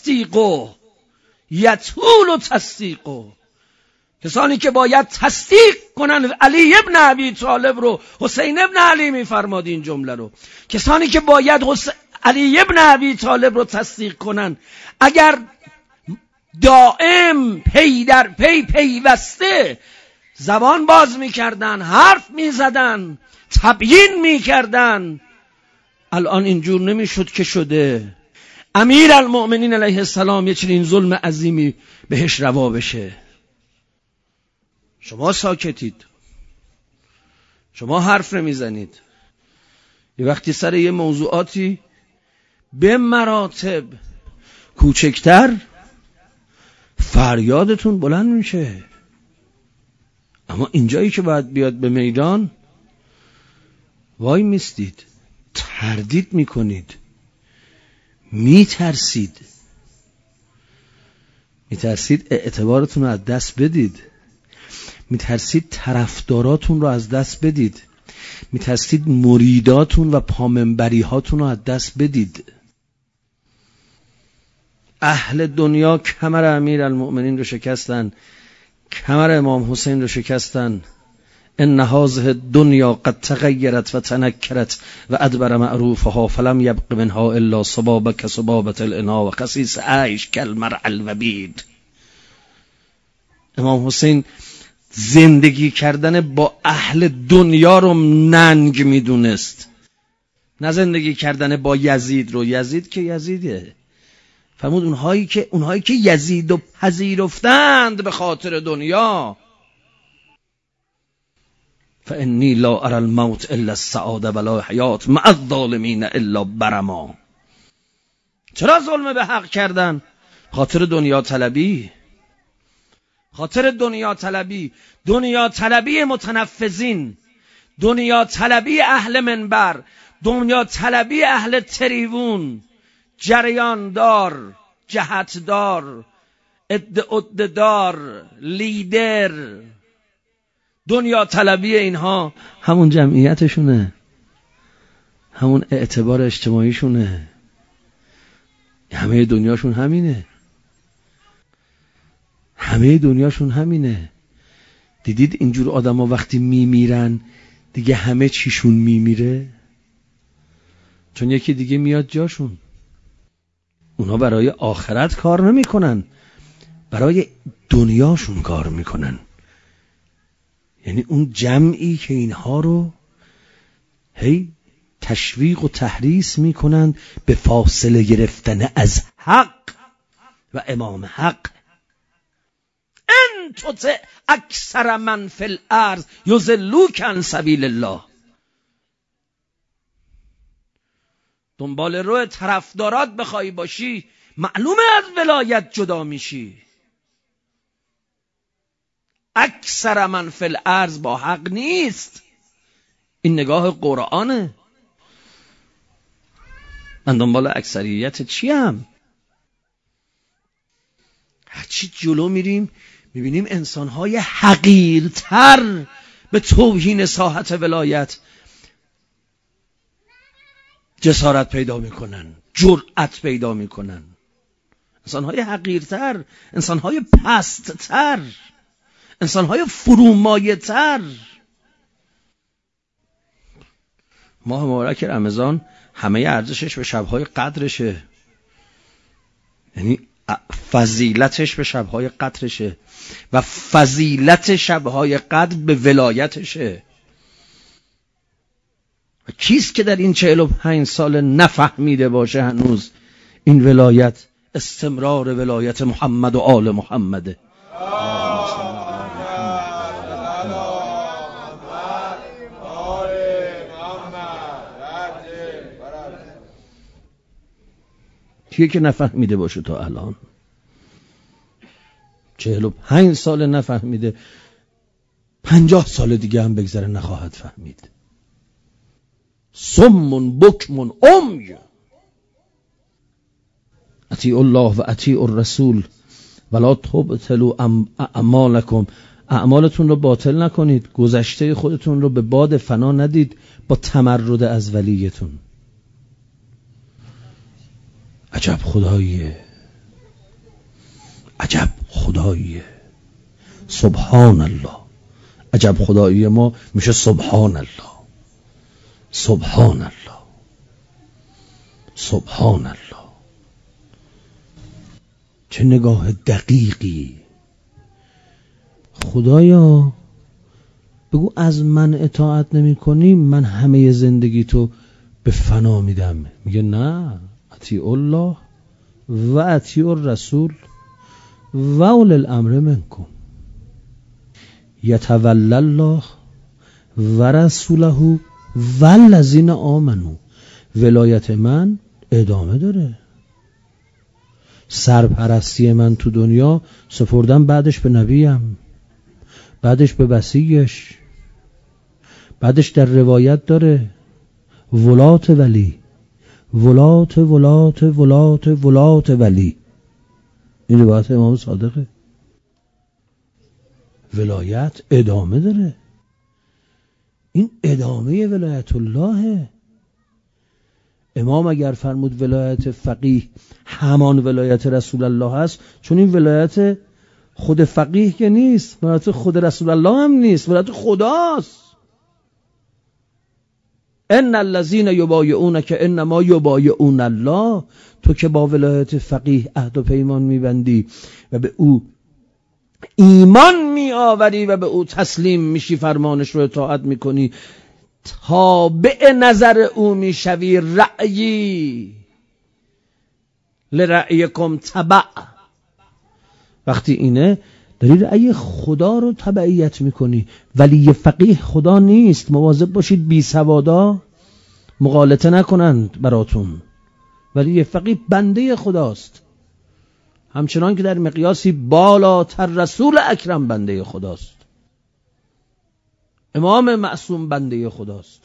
تصدیقه. کسانی که باید تصدیق کنن، علی ابن ابی طالب رو حسین ابن علی میفرماد این جمله رو، کسانی که باید علی ابن ابی طالب رو تصدیق کنن، اگر دائم پی در پی پیوسته زبان باز میکردن، حرف میزدن، تبیین میکردن، الان اینجور نمیشد که شده. امیر المؤمنین علیه السلام یه چنین ظلم عظیمی بهش روا بشه. شما ساکتید، شما حرف نمیزنید. یه وقتی سر یه موضوعاتی به مراتب کوچکتر فریادتون بلند میشه، اما اینجایی که باید بیاد به میدان وای میستید، تردید میکنید، میترسید اعتبارتون رو از دست بدید، میترسید طرفداراتون رو از دست بدید، میترسید مریداتون و پامنبری هاتون رو از دست بدید. اهل دنیا کمر امیر المؤمنین رو شکستن، کمر امام حسین رو شکستن. ان هذه الدنیا قد تغیرت و تنکرت و ادبر معروفها فلم یبق منها الا صبابه صبابه الاناء و خسیس عیش کالمرء الوبید. امام حسین زندگی کردن با اهل دنیا رو ننگ میدونست، نه زندگی کردن با یزید رو. یزید که یزیده، فرمود اونهایی که یزید رو پذیرفتند به خاطر دنیا، فانی لا اری الموت الا السعاده ولا حیات مع الظالمین الا برما. چرا ظلم به حق کردن؟ خاطر دنیا طلبی، خاطر دنیا طلبی، دنیا طلبی متنفذین، دنیا طلبی اهل منبر، دنیا طلبی اهل تریبون، جریاندار، جهتدار، ادعادار، لیدر. دنیا طلبی اینها همون جمعیتشونه، همون اعتبار اجتماعیشونه، همه دنیاشون همینه، همه دنیاشون همینه. دیدید اینجور آدم ها وقتی میمیرن دیگه همه چیشون میمیره، چون یکی دیگه میاد جاشون. اونا برای آخرت کار نمی کنن، برای دنیاشون کار میکنن. یعنی اون جمعی که اینها رو هی تشویق و تحریص میکنن به فاصله گرفتن از حق و امام حق. ان تطع اکثر من فی الارض یضلوک عن سبیل الله. دنبال رو طرفدارات بخوای باشی، معلومه از ولایت جدا میشی. اکثر من فی الارض با حق نیست. این نگاه قرآنه. من دنبال اکثریت چیم؟ هرچی جلو میریم میبینیم انسانهای حقیرتر به توهین ساحت ولایت جسارت پیدا میکنن، جرأت پیدا میکنن. انسانهای حقیرتر، انسانهای پستتر، انسانهای فرومایه‌تر. ماه مبارک رمضان همه ارزشش به شبهای قدرشه، یعنی فضیلتش به شبهای قدرشه و فضیلت شبهای قدر به ولایتشه. و کیست که در این 45 سال نفهمیده باشه هنوز این ولایت استمرار ولایت محمد و آل محمده. کیه که نفهمیده باشه تا الان؟ 45 سال نفهمیده، 50 سال دیگه هم بگذره نخواهد فهمید. صم بکم عمی. اطیعوا الله و اطیعوا الرسول ولا تبطلوا اعمالکم. اعمالتون رو باطل نکنید، گذشته خودتون رو به باد فنا ندید با تمرد از ولیتون. عجب خداییه، عجب خداییه، سبحان الله. عجب خدایی ما میشه سبحان الله، سبحان الله، سبحان الله. چه نگاه دقیقی. خدایا بگو از من اطاعت نمی کنی من همه زندگی تو به فنا میدم. میگه نه، اطیعوا الله و اطیعوا الرسول و اولی الامر منکم یتولی الله و رسوله و الذین آمنوا. ولایت من ادامه داره. سرپرستی من تو دنیا سپردم بعدش به نبیم، بعدش به وصیش، بعدش در روایت داره ولات ولی، ولات ولات ولات ولات ولی. این روایت امام صادقه. ولایت ادامه داره. این ادامه ولایت اللهه. امام اگر فرمود ولایت فقیه همان ولایت رسول الله است، چون این ولایت خود فقیه که نیست، ولایت خود رسول الله هم نیست، ولایت خداست. ان الذين یبایعونک انما یبایعون الله. تو که با ولایت فقیه عهد و پیمان میبندی و به او ایمان میآوری و به او تسلیم میشی، فرمانش رو اطاعت میکنی، تابع نظر او میشوی، رأیی لرأیکم تبع. وقتی اینه داری رأی خدا رو تبعیت میکنی. ولی فقیه خدا نیست. مواظب باشید بی سوادا مغالطه نکنند براتون. ولی فقیه بنده خداست، همچنان که در مقیاسی بالاتر رسول اکرم بنده خداست، امام معصوم بنده خداست.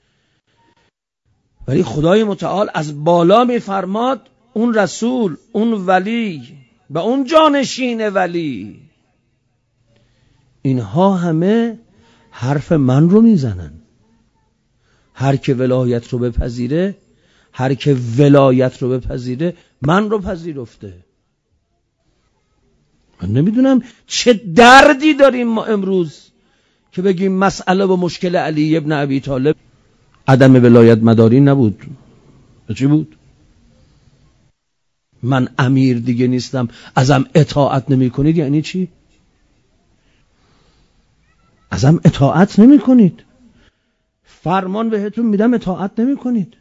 ولی خدای متعال از بالا میفرماد اون رسول، اون ولی و اون جانشین ولی، اینها همه حرف من رو میزنن. هر که ولایت رو بپذیره، هر که ولایت رو بپذیره من رو پذیرفته. من نمیدونم چه دردی داریم ما امروز که بگیم مسئله و مشکل علی ابن ابی طالب عدم ولایت مداری نبود. چی بود؟ من امیر دیگه نیستم ازم اطاعت نمی کنید. یعنی چی؟ ازم اطاعت نمی کنید، فرمان بهتون میدم اطاعت نمی کنید.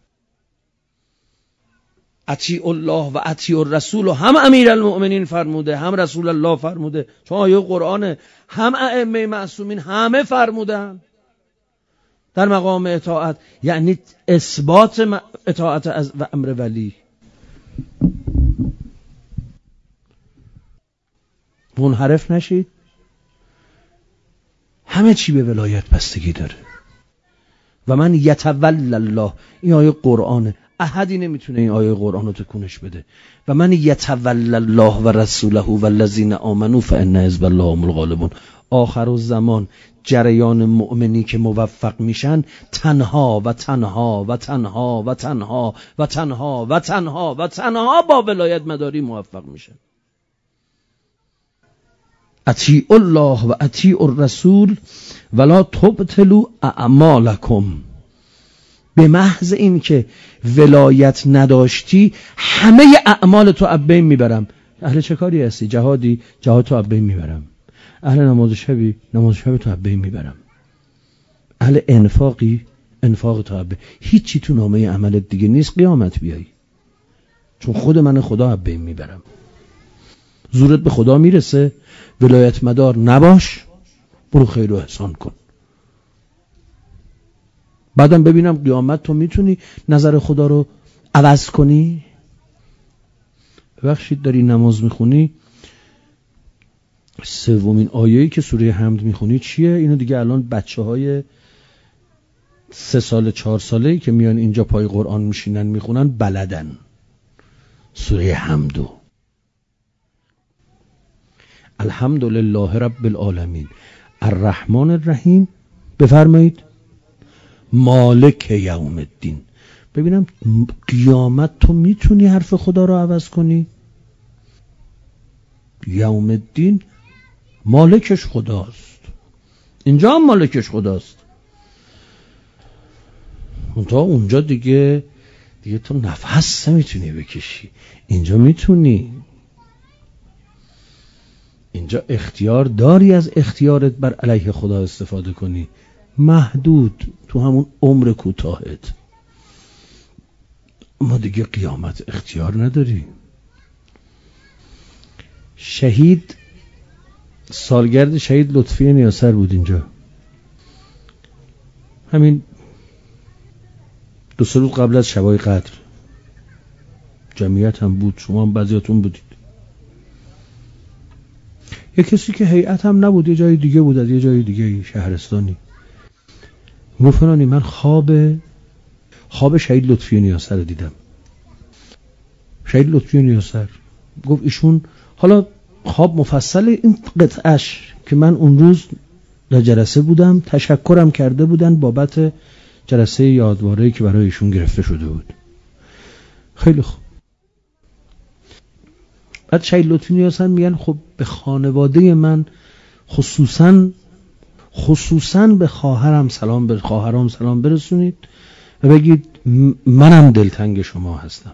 اطیعوا الله و اطیعوا الرسول، و هم امیرالمؤمنین فرموده، هم رسول الله فرموده، چون آیه قرآنه، هم ائمه معصومین همه فرمودن در مقام اطاعت، یعنی اثبات اطاعت از و امر ولی. منحرف نشید. همه چی به ولایت بستگی داره. و من یتولی الله، این آیه قرآنه، احدی نمیتونه این آیه قرآن رو تکونش بده. و من یتولی الله و رسوله و الذین آمنوا فان حزب الله هم الغالبون. آخر الزمان جریان مؤمنی که موفق میشن تنها و تنها و تنها و تنها و تنها و تنها و تنها با ولایت مداری موفق میشن. اطیعوا الله و اطیعوا الرسول ولا تبطلوا اعمالکم. به محض این که ولایت نداشتی همه اعمال تو از بین میبرم. اهل چه کاری هستی؟ جهادی، جهاد تو از بین میبرم. اهل نماز شبی، نماز شب تو از بین میبرم. اهل انفاقی، انفاق تو از بین. هیچی تو نامه عملت دیگه نیست قیامت بیایی، چون خود من خدا از بین میبرم. زورت به خدا میرسه، ولایت مدار نباش، برو خیر و احسان کن. بعدم ببینم قیامت تو میتونی نظر خدا رو عوض کنی. ببخشید داری نماز میخونی، سومین آیه‌ای که سوره حمد میخونی چیه؟ اینو دیگه الان بچه‌های 3 سال 4 ساله‌ای که میان اینجا پای قرآن میشینن میخونن بلدن. سوره حمدو الحمدلله رب العالمین الرحمن الرحیم، بفرمایید مالک یوم الدین. ببینم قیامت تو میتونی حرف خدا رو عوض کنی؟ یوم الدین مالکش خداست، اینجا هم مالکش خداست. تا اونجا دیگه تو نفس نمیتونی بکشی، اینجا میتونی. اینجا اختیار داری از اختیارت بر علیه خدا استفاده کنی، محدود تو همون عمر کوتاهت. ما دیگه قیامت اختیار نداری. شهید، سالگرد شهید لطفی نیاسر بود اینجا، همین 2-3 روز قبل از شبای قدر. جمعیت هم بود، شما هم بعضیاتون بودید. یه کسی که هیئت هم نبود، یه جای دیگه بود، از یه جای دیگه شهرستانی، گفتنانی من خواب شهید لطفی نیاسر رو دیدم. شهید لطفی نیاسر گفت ایشون، حالا خواب مفصل این قطعش که من اون روز در جلسه بودم، تشکرم کرده بودن بابت جلسه یادواره‌ای که برای ایشون گرفته شده بود. خیلی خوب. بعد شهید لطفی نیاسر میگن خب به خانواده من، خصوصاً به خواهرام سلام برسونید و بگید منم دلتنگ شما هستم.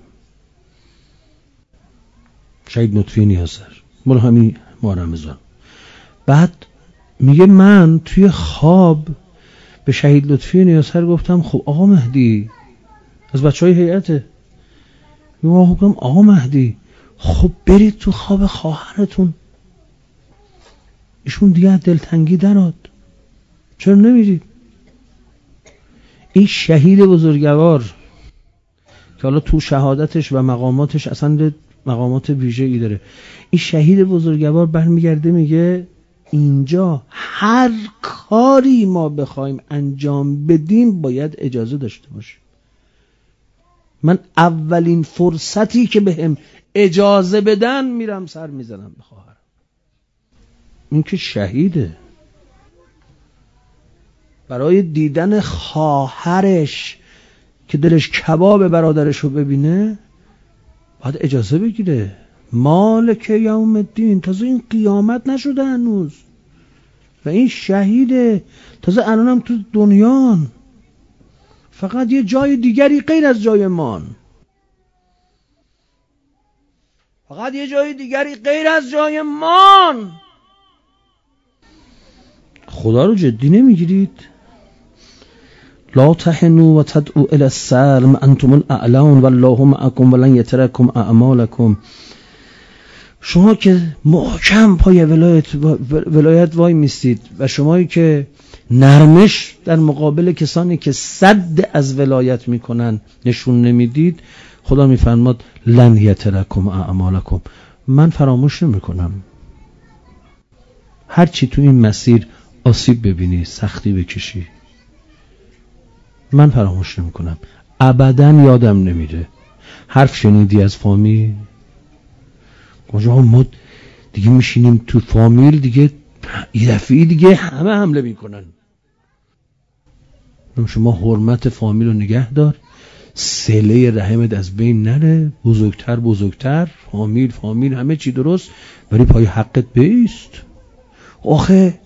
شهید لطفی نیاسر مال همین ماه رمضان. بعد میگه من توی خواب به شهید لطفی نیاسر گفتم خب آقا مهدی، از بچهای هیئته، گفتم آقا مهدی خب برید تو خواب خواهرتون، ایشون دیگه دلتنگی دراد، چرا نمیرید؟ این شهید بزرگوار که حالا تو شهادتش و مقاماتش اصلا مقامات ویژه‌ای داره، این شهید بزرگوار برمیگرده میگه اینجا هر کاری ما بخوایم انجام بدیم باید اجازه داشته باشیم. من اولین فرصتی که بهم اجازه بدن میرم سر میزنم به خواهرم. این که شهیده، برای دیدن خواهرش که دلش کباب برادرش رو ببینه باید اجازه بگیره. مالک یوم الدین، تازه این قیامت نشده هنوز و این شهیده، تازه الانم تو دنیان، فقط یه جای دیگری غیر از جای مان، فقط یه جای دیگری غیر از جای مان. خدا رو جدی نمیگیرید؟ لا تهنوا و تدعوا الى السلم انتم الاعلون والله معكم ولن يتركم اعمالكم. شما که محکم پای ولایت وای میستید و شمایی که نرمش در مقابل کسانی که صد از ولایت میکنن نشون نمیدید، خدا میفرماد لن یترکم اعمالکم، من فراموش نمیکنم. هر چی تو این مسیر آسیب ببینی، سختی بکشی، من فراموش نمیکنم. ابداً یادم نمیره. حرف شنیدی از فامیل؟ کجا ما دیگه میشینیم تو فامیل دیگه یه دفعه دیگه همه حمله میکنن. شما حرمت فامیل رو نگه دار، صله رحمت از بین نره، بزرگتر فامیل همه چی درست، ولی پای حقت بیست. آخه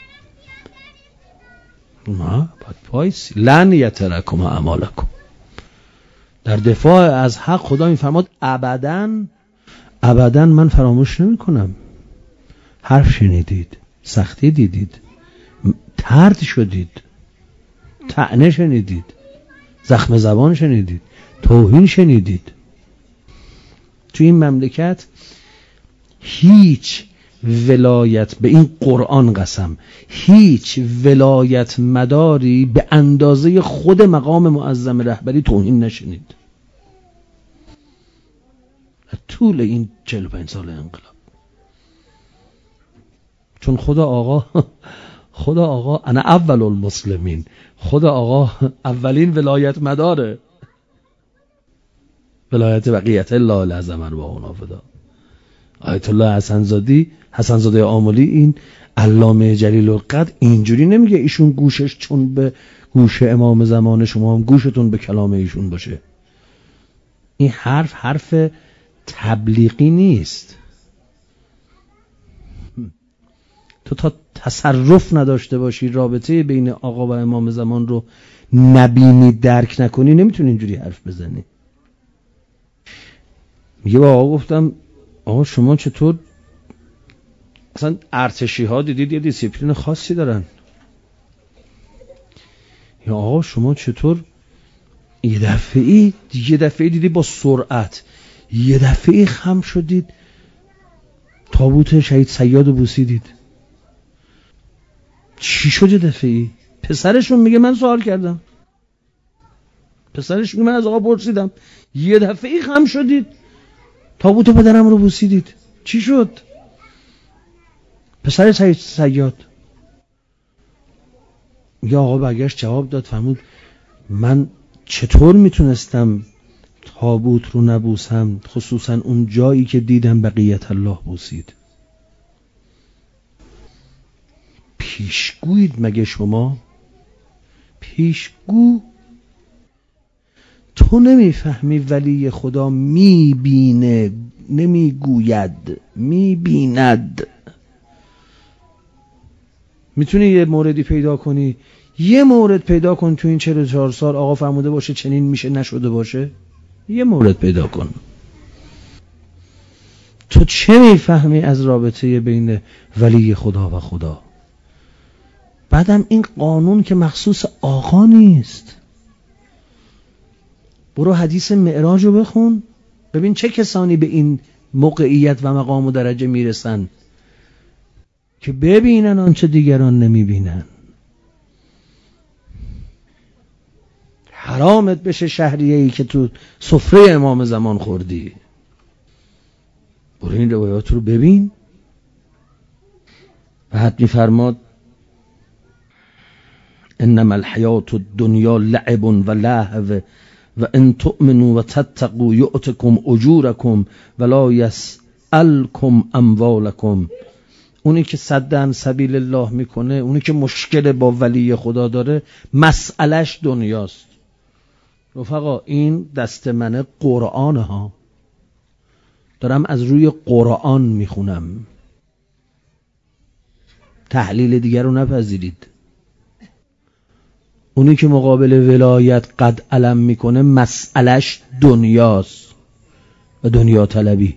ما باید پایست. لن یترکم اعمالکم. در دفاع از حق خدا میفرماد ابداً من فراموش نمی کنم. حرف شنیدید، سختی دیدید، طرد شدید، طعنه شنیدید، زخم زبان شنیدید، توهین شنیدید. تو این مملکت هیچ ولایت، به این قرآن قسم، هیچ ولایت مداری به اندازه خود مقام معظم رهبری توهین نشنید طول این 45 سال انقلاب. چون خدا آقا انا اول المسلمین، خدا آقا اولین ولایت مداره. ولایت بقیت الله العظمه و نافدا. آیت الله حسنزاده آملی، این علامه جلیل القدر، اینجوری نمیگه ایشون گوشش چون به گوش امام زمان شما هم گوشتون به کلام ایشون باشه. این حرف تبلیغی نیست. تو تا تصرف نداشته باشی، رابطه بین آقا و امام زمان رو نبینی، درک نکنی، نمیتونی اینجوری حرف بزنی. میگه با آقا گفتم آقا شما چطور اصلا ارتشی ها دیدید یه دیسیپلین خاصی دارن، یا آقا شما چطور یه دفعه دیدی با سرعت یه دفعه خم شدید تابوت شهید صیاد رو بوسیدید؟ چی شد یه دفعه؟ پسرشون میگه من سوال کردم، پسرش میگه من از آقا پرسیدم، یه دفعه خم شدید تابوت پدرم رو بوسیدید، چی شد؟ پسر شهید صیاد. یا آقا برگشت جواب داد، فرمود من چطور میتونستم تابوت رو نبوسم، خصوصا اون جایی که دیدم بقیت الله بوسید. پیشگویید مگه شما؟ پیشگو؟ تو نمیفهمی ولی خدا میبینه، نمیگوید، میبیند. میتونی یه موردی پیدا کنی، یه مورد پیدا کن تو این 44 سال آقا فرموده باشه چنین میشه نشده باشه؟ یه مورد پیدا کن. تو چه میفهمی از رابطه بین ولی خدا و خدا؟ بعدم این قانون که مخصوص آقا نیست. برو حدیث معراج رو بخون، ببین چه کسانی به این موقعیت و مقام و درجه میرسن که ببینن آنچه دیگران نمیبینن. حرامت بشه شهریه‌ای که تو سفره امام زمان خوردی. برو این روایات رو ببین. بعد میفرماد انما الحیات الدنیا لعب و لهو و ان تؤمنوا و تتقوا یؤتکم اجورکم ولا یسألکم اموالکم. اونی که صدن سبیل الله میکنه، اونی که مشکل با ولی خدا داره، مسئلهش دنیاست. رفقا این دست من قرآن ها، دارم از روی قرآن میخونم، تحلیل دیگر رو نپذیرید. اونی که مقابل ولایت قد علم میکنه مسئلهش دنیاست و دنیا طلبی.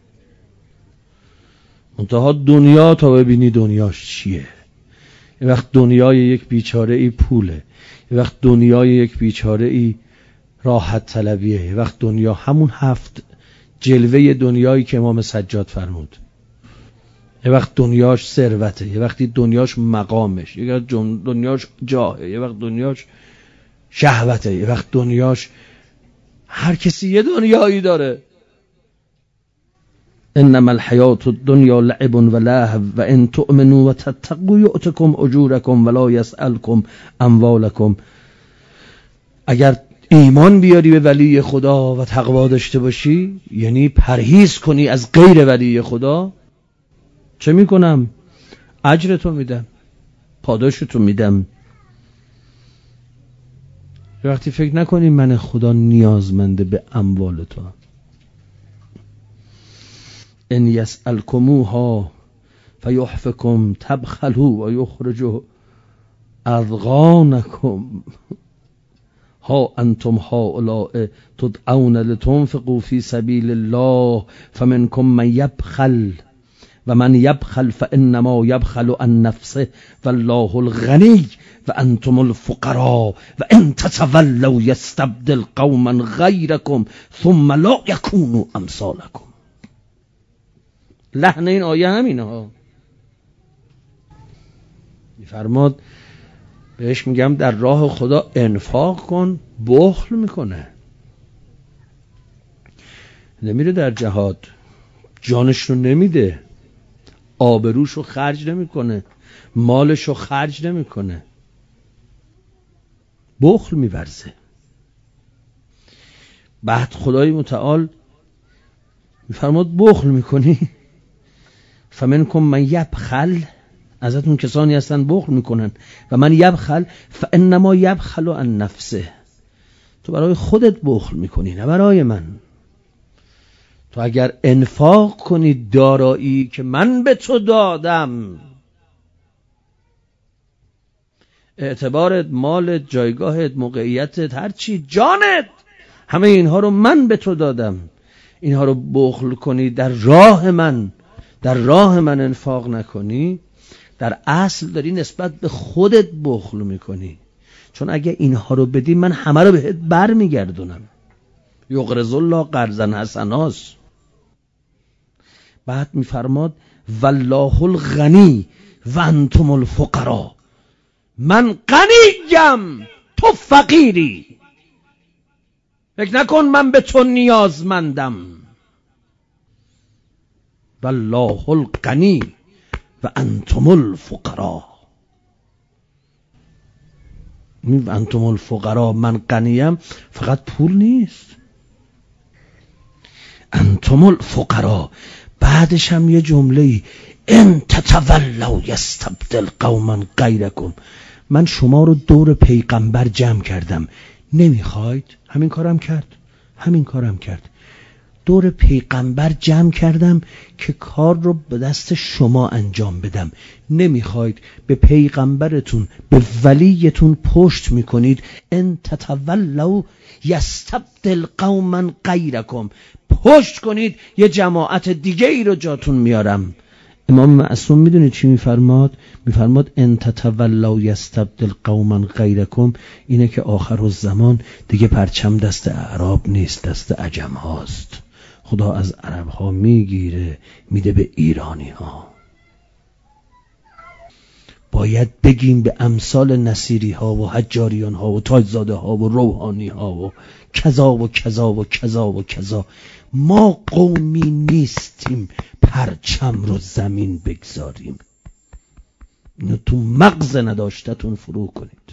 منتها دنیا تا ببینی دنیاش چیه. یه وقت دنیای یک بیچاره ای پوله، یه وقت دنیای یک بیچاره ای راحت طلبیه، یه وقت دنیا همون 7 جلوه دنیایی که امام سجاد فرمود. یه وقت دنیاش ثروته، یه وقتی دنیاش مقامش، یه وقت دنیاش جاهه، یه وقت دنیاش شهوته، یه وقت دنیاش، هر کسی یه دنیایی داره. انما الحیات الدنیا لعب و لهو و ان تؤمنوا و تتقوا یؤتکم اجورکم ولا یسألکم اموالکم. اگر ایمان بیاری به ولی خدا و تقوا داشته باشی، یعنی پرهیز کنی از غیر ولی خدا. چه میکنم؟ اجرتو میدم، پاداشتو میدم. وقتی فکر نکنی من خدا نیازمنده به اموال تو. ان یسألکموها فیحفکم تبخلوا و یخرج اضغانکم ها انتم هؤلاء تدعون لتنفقوا فی سبیل الله فمنکم من یبخل و من یبخل فانما یبخل عن نفسه والله الغنی و انتم الفقراء و ان تتولوا یستبدل قوما غیرکم ثم لا یکونوا امثالکم. لحن این آیه همینه ها. میفرماد بهش میگم در راه خدا انفاق کن، بخل میکنه، نمیره در جهاد، جانش رو نمیده، آبروش رو خرج نمیکنه، مالش رو خرج نمیکنه، بخل میورزه. بعد خدای متعال میفرماد بخل میکنی فمنکم من یبخل، ازتون کسانی هستن بخل میکنن، و من یبخل فانما یبخل عن نفسه، تو برای خودت بخل میکنی نه برای من. تو اگر انفاق کنی دارایی که من به تو دادم، اعتبارت، مالت، جایگاهت، موقعیتت، هرچی، جانت، همه اینها رو من به تو دادم، اینها رو بخل کنی در راه من، در راه من انفاق نکنی، در اصل داری نسبت به خودت بخل میکنی. چون اگه اینها رو بدی من همه رو بهت بر میگردونم. یقرض الله قرضا حسنا. بعد میفرماد والله الغنی و انتم الفقراء، من غنیم تو فقیری. فکر نکن من به تو نیازمندم. والله الغنی و انتم الفقراء، انتم الفقراء، من غنیم، فقط پول نیست، انتم الفقراء. بعدش هم یه جمله ان تتولوا یستبدل قوما غیرکم، من شما رو دور پیغمبر جمع کردم، نمیخواید؟ همین کارم کرد، دور پیغمبر جمع کردم که کار رو به دست شما انجام بدم. نمیخواید؟ به پیغمبرتون، به ولیتون پشت میکنید. ان تتولوا یستبدل قوما غیرکم، پشت کنید یه جماعت دیگه ای رو جاتون میارم. امام معصوم میدونید چی میفرماد؟ میفرماد ان تتولوا یستبدل قوما غیرکم، اینه که آخر الزمان دیگه پرچم دست اعراب نیست، دست عجم هاست. خدا از عرب ها میگیره میده به ایرانی ها. باید بگیم به امثال نصیری ها و حجاریان ها و تاجزاده ها و روحانی ها و کذا و کذا و کذا و کذا، ما قومی نیستیم پرچم رو زمین بگذاریم. اینو تو مغز نداشتتون فرو کنید.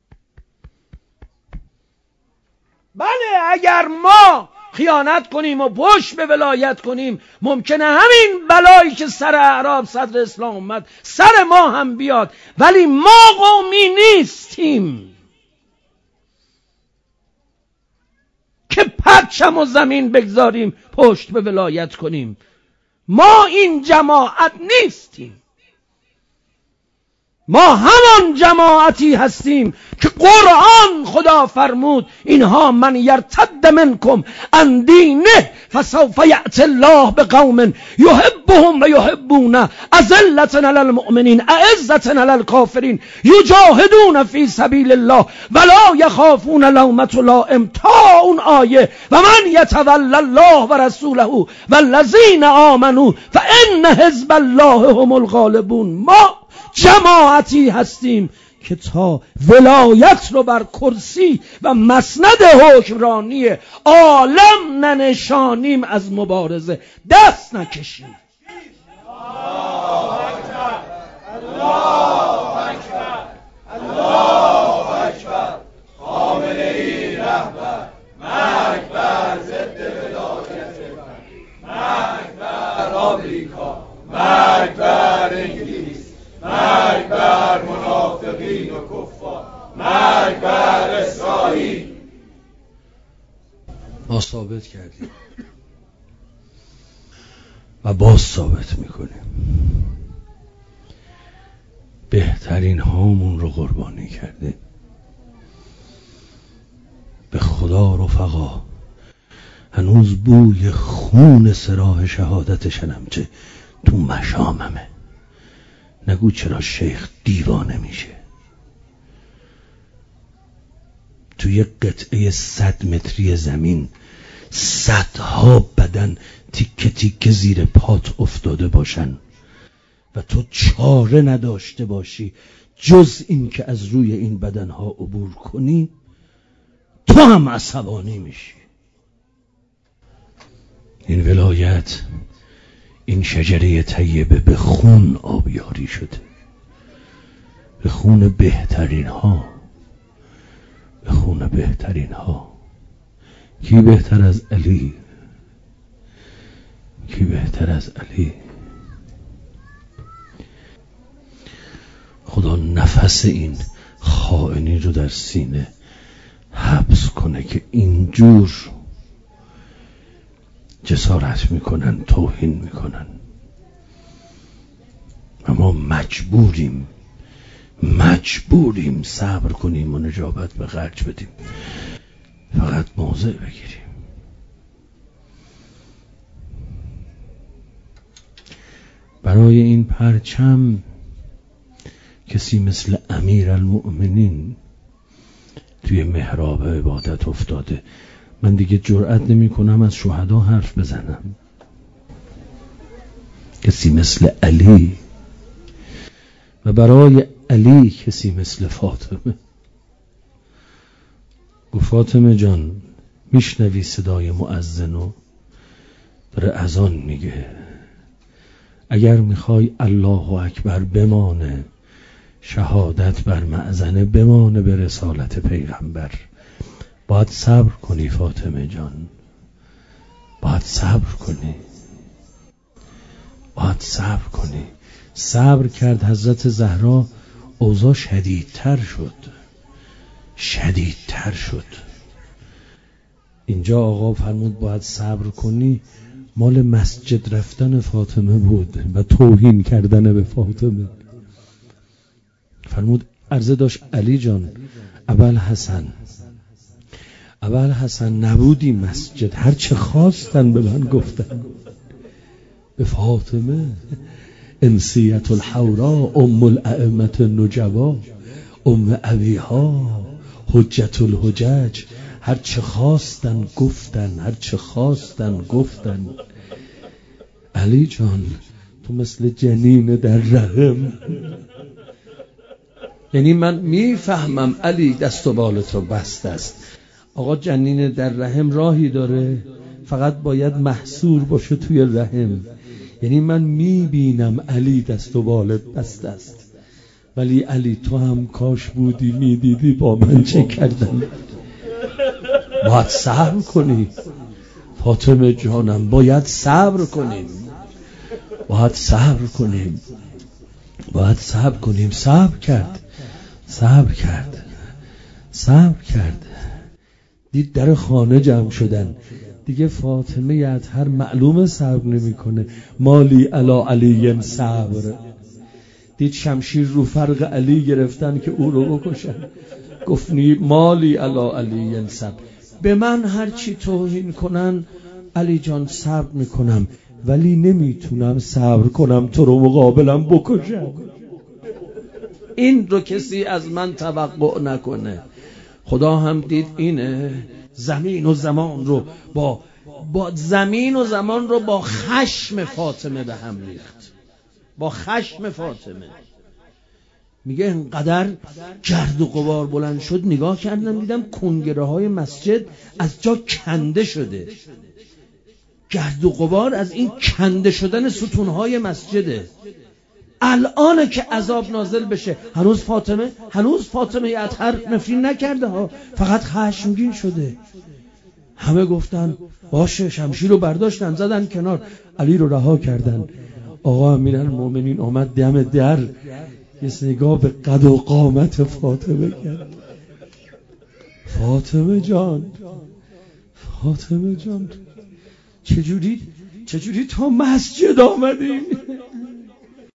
بله اگر ما خیانت کنیم و پشت به ولایت کنیم، ممکنه همین بلایی که سر اعراب صدر اسلام اومد سر ما هم بیاد، ولی ما قومی نیستیم که پرچم و زمین بگذاریم پشت به ولایت کنیم. ما این جماعت نیستیم. ما همان جماعتی هستیم که قرآن خدا فرمود اینها من یرتد منکم عن دینه فسوف یأتی الله بقوم یحبهم و یحبونه اذلة علی المؤمنین اعزة علی الکافرین یجاهدون فی سبیل الله ولا یخافون لومة لائم، تا اون آیه و من یتولی الله و رسوله والذین آمنوا فان حزب الله هم الغالبون. ما جماعتی هستیم که تا ولایت رو بر کرسی و مسند حکمرانی عالم ننشانیم از مبارزه دست نکشیم. الله اکبر، الله اکبر، الله اکبر. خامنه‌ای رهبر آمریکا، مرگ بر انگلیس، مرگ بر منافقین و کفار، مرگ بر اسرائیل. ما ثابت کردیم و باز ثابت میکنیم بهترین هامون رو قربانی کردیم. به خدا رفقا هنوز بوی خون سراح شهادت شنمچه تو مشاممه. نگو چرا شیخ دیوانه میشه. توی قطعه 100 متری زمین صدها بدن تیکه تیکه زیر پات افتاده باشن و تو چاره نداشته باشی جز این که از روی این بدنها عبور کنی، تو هم عصبانی میشی. این ولایت، این شجره طیبه به خون آبیاری شده، به خون بهترین ها، به خون بهترین ها. کی بهتر از علی؟ کی بهتر از علی؟ خدا نفس این خائنی رو در سینه حبس کنه که اینجور جسارت میکنن، توهین میکنن. اما مجبوریم صبر کنیم و نجابت به خرج بدیم، فقط موضع بگیریم. برای این پرچم کسی مثل امیرالمؤمنین توی محراب عبادت افتاده. من دیگه جرئت نمی کنم از شهدا حرف بزنم. کسی مثل علی و برای علی کسی مثل فاطمه. گفت فاطمه جان، میشنوی صدای مؤذن و داره اذان میگه، اگر میخوای الله اکبر بمانه، شهادت بر مأذنه بمانه به رسالت پیغمبر، باید صبر کنی فاطمه جان، باید صبر کنی، باید صبر کنی. صبر کرد حضرت زهرا، اوضاع شدیدتر شد. اینجا آقا فرمود باید صبر کنی، مال مسجد رفتن فاطمه بود و توهین کردن به فاطمه. فرمود عرضه داشت علی جان، ابوالحسن نبودی مسجد، هر چه خواستن به من گفتن. به فاطمه انسیت الحورا، ام الائمه النجبا، ام ابیها، حجت الحجج، هر چه خواستن گفتن. علی جان تو مثل جنین در رحم. یعنی من میفهمم علی دست و بالت رو بسته است، آقا جنین در رحم راهی داره، فقط باید محصور باشه توی رحم. یعنی من میبینم علی دست و بالت بسته است، ولی علی تو هم کاش بودی میدیدی با من چه کردن. باید صبر کنی فاطمه جانم، باید صبر کنیم. صبر کرد. دید در خانه جمع شدن دیگه. فاطمه اطهر معلومه صبر نمی کنه. مالی علی علی صبر. دید شمشیر رو فرق علی گرفتن که او رو بکشن، گفت مالی علی علی صبر. به من هر چی توهین کنن علی جان صبر میکنم، ولی نمیتونم صبر کنم تو رو مقابلم بکشم. این رو کسی از من توقع نکنه. خدا هم دید اینه، زمین و زمان رو با خشم فاطمه به هم ریخت. با خشم فاطمه. میگه انقدر گرد و غبار بلند شد، نگاه کردم دیدم کنگره های مسجد از جا کنده شده. گرد و غبار از این کنده شدن ستونهای مسجده. الانه که عذاب نازل بشه. هنوز فاطمه اطهر نفرین نکرده ها، فقط خشمگین شده. همه گفتن باشه، شمشیر رو برداشتن زدن کنار، علی رو رها کردن. آقا امیرالمومنین آمد دم در، یه نگاه به قد و قامت فاطمه کرد. فاطمه جان چجوری تا مسجد آمدیم؟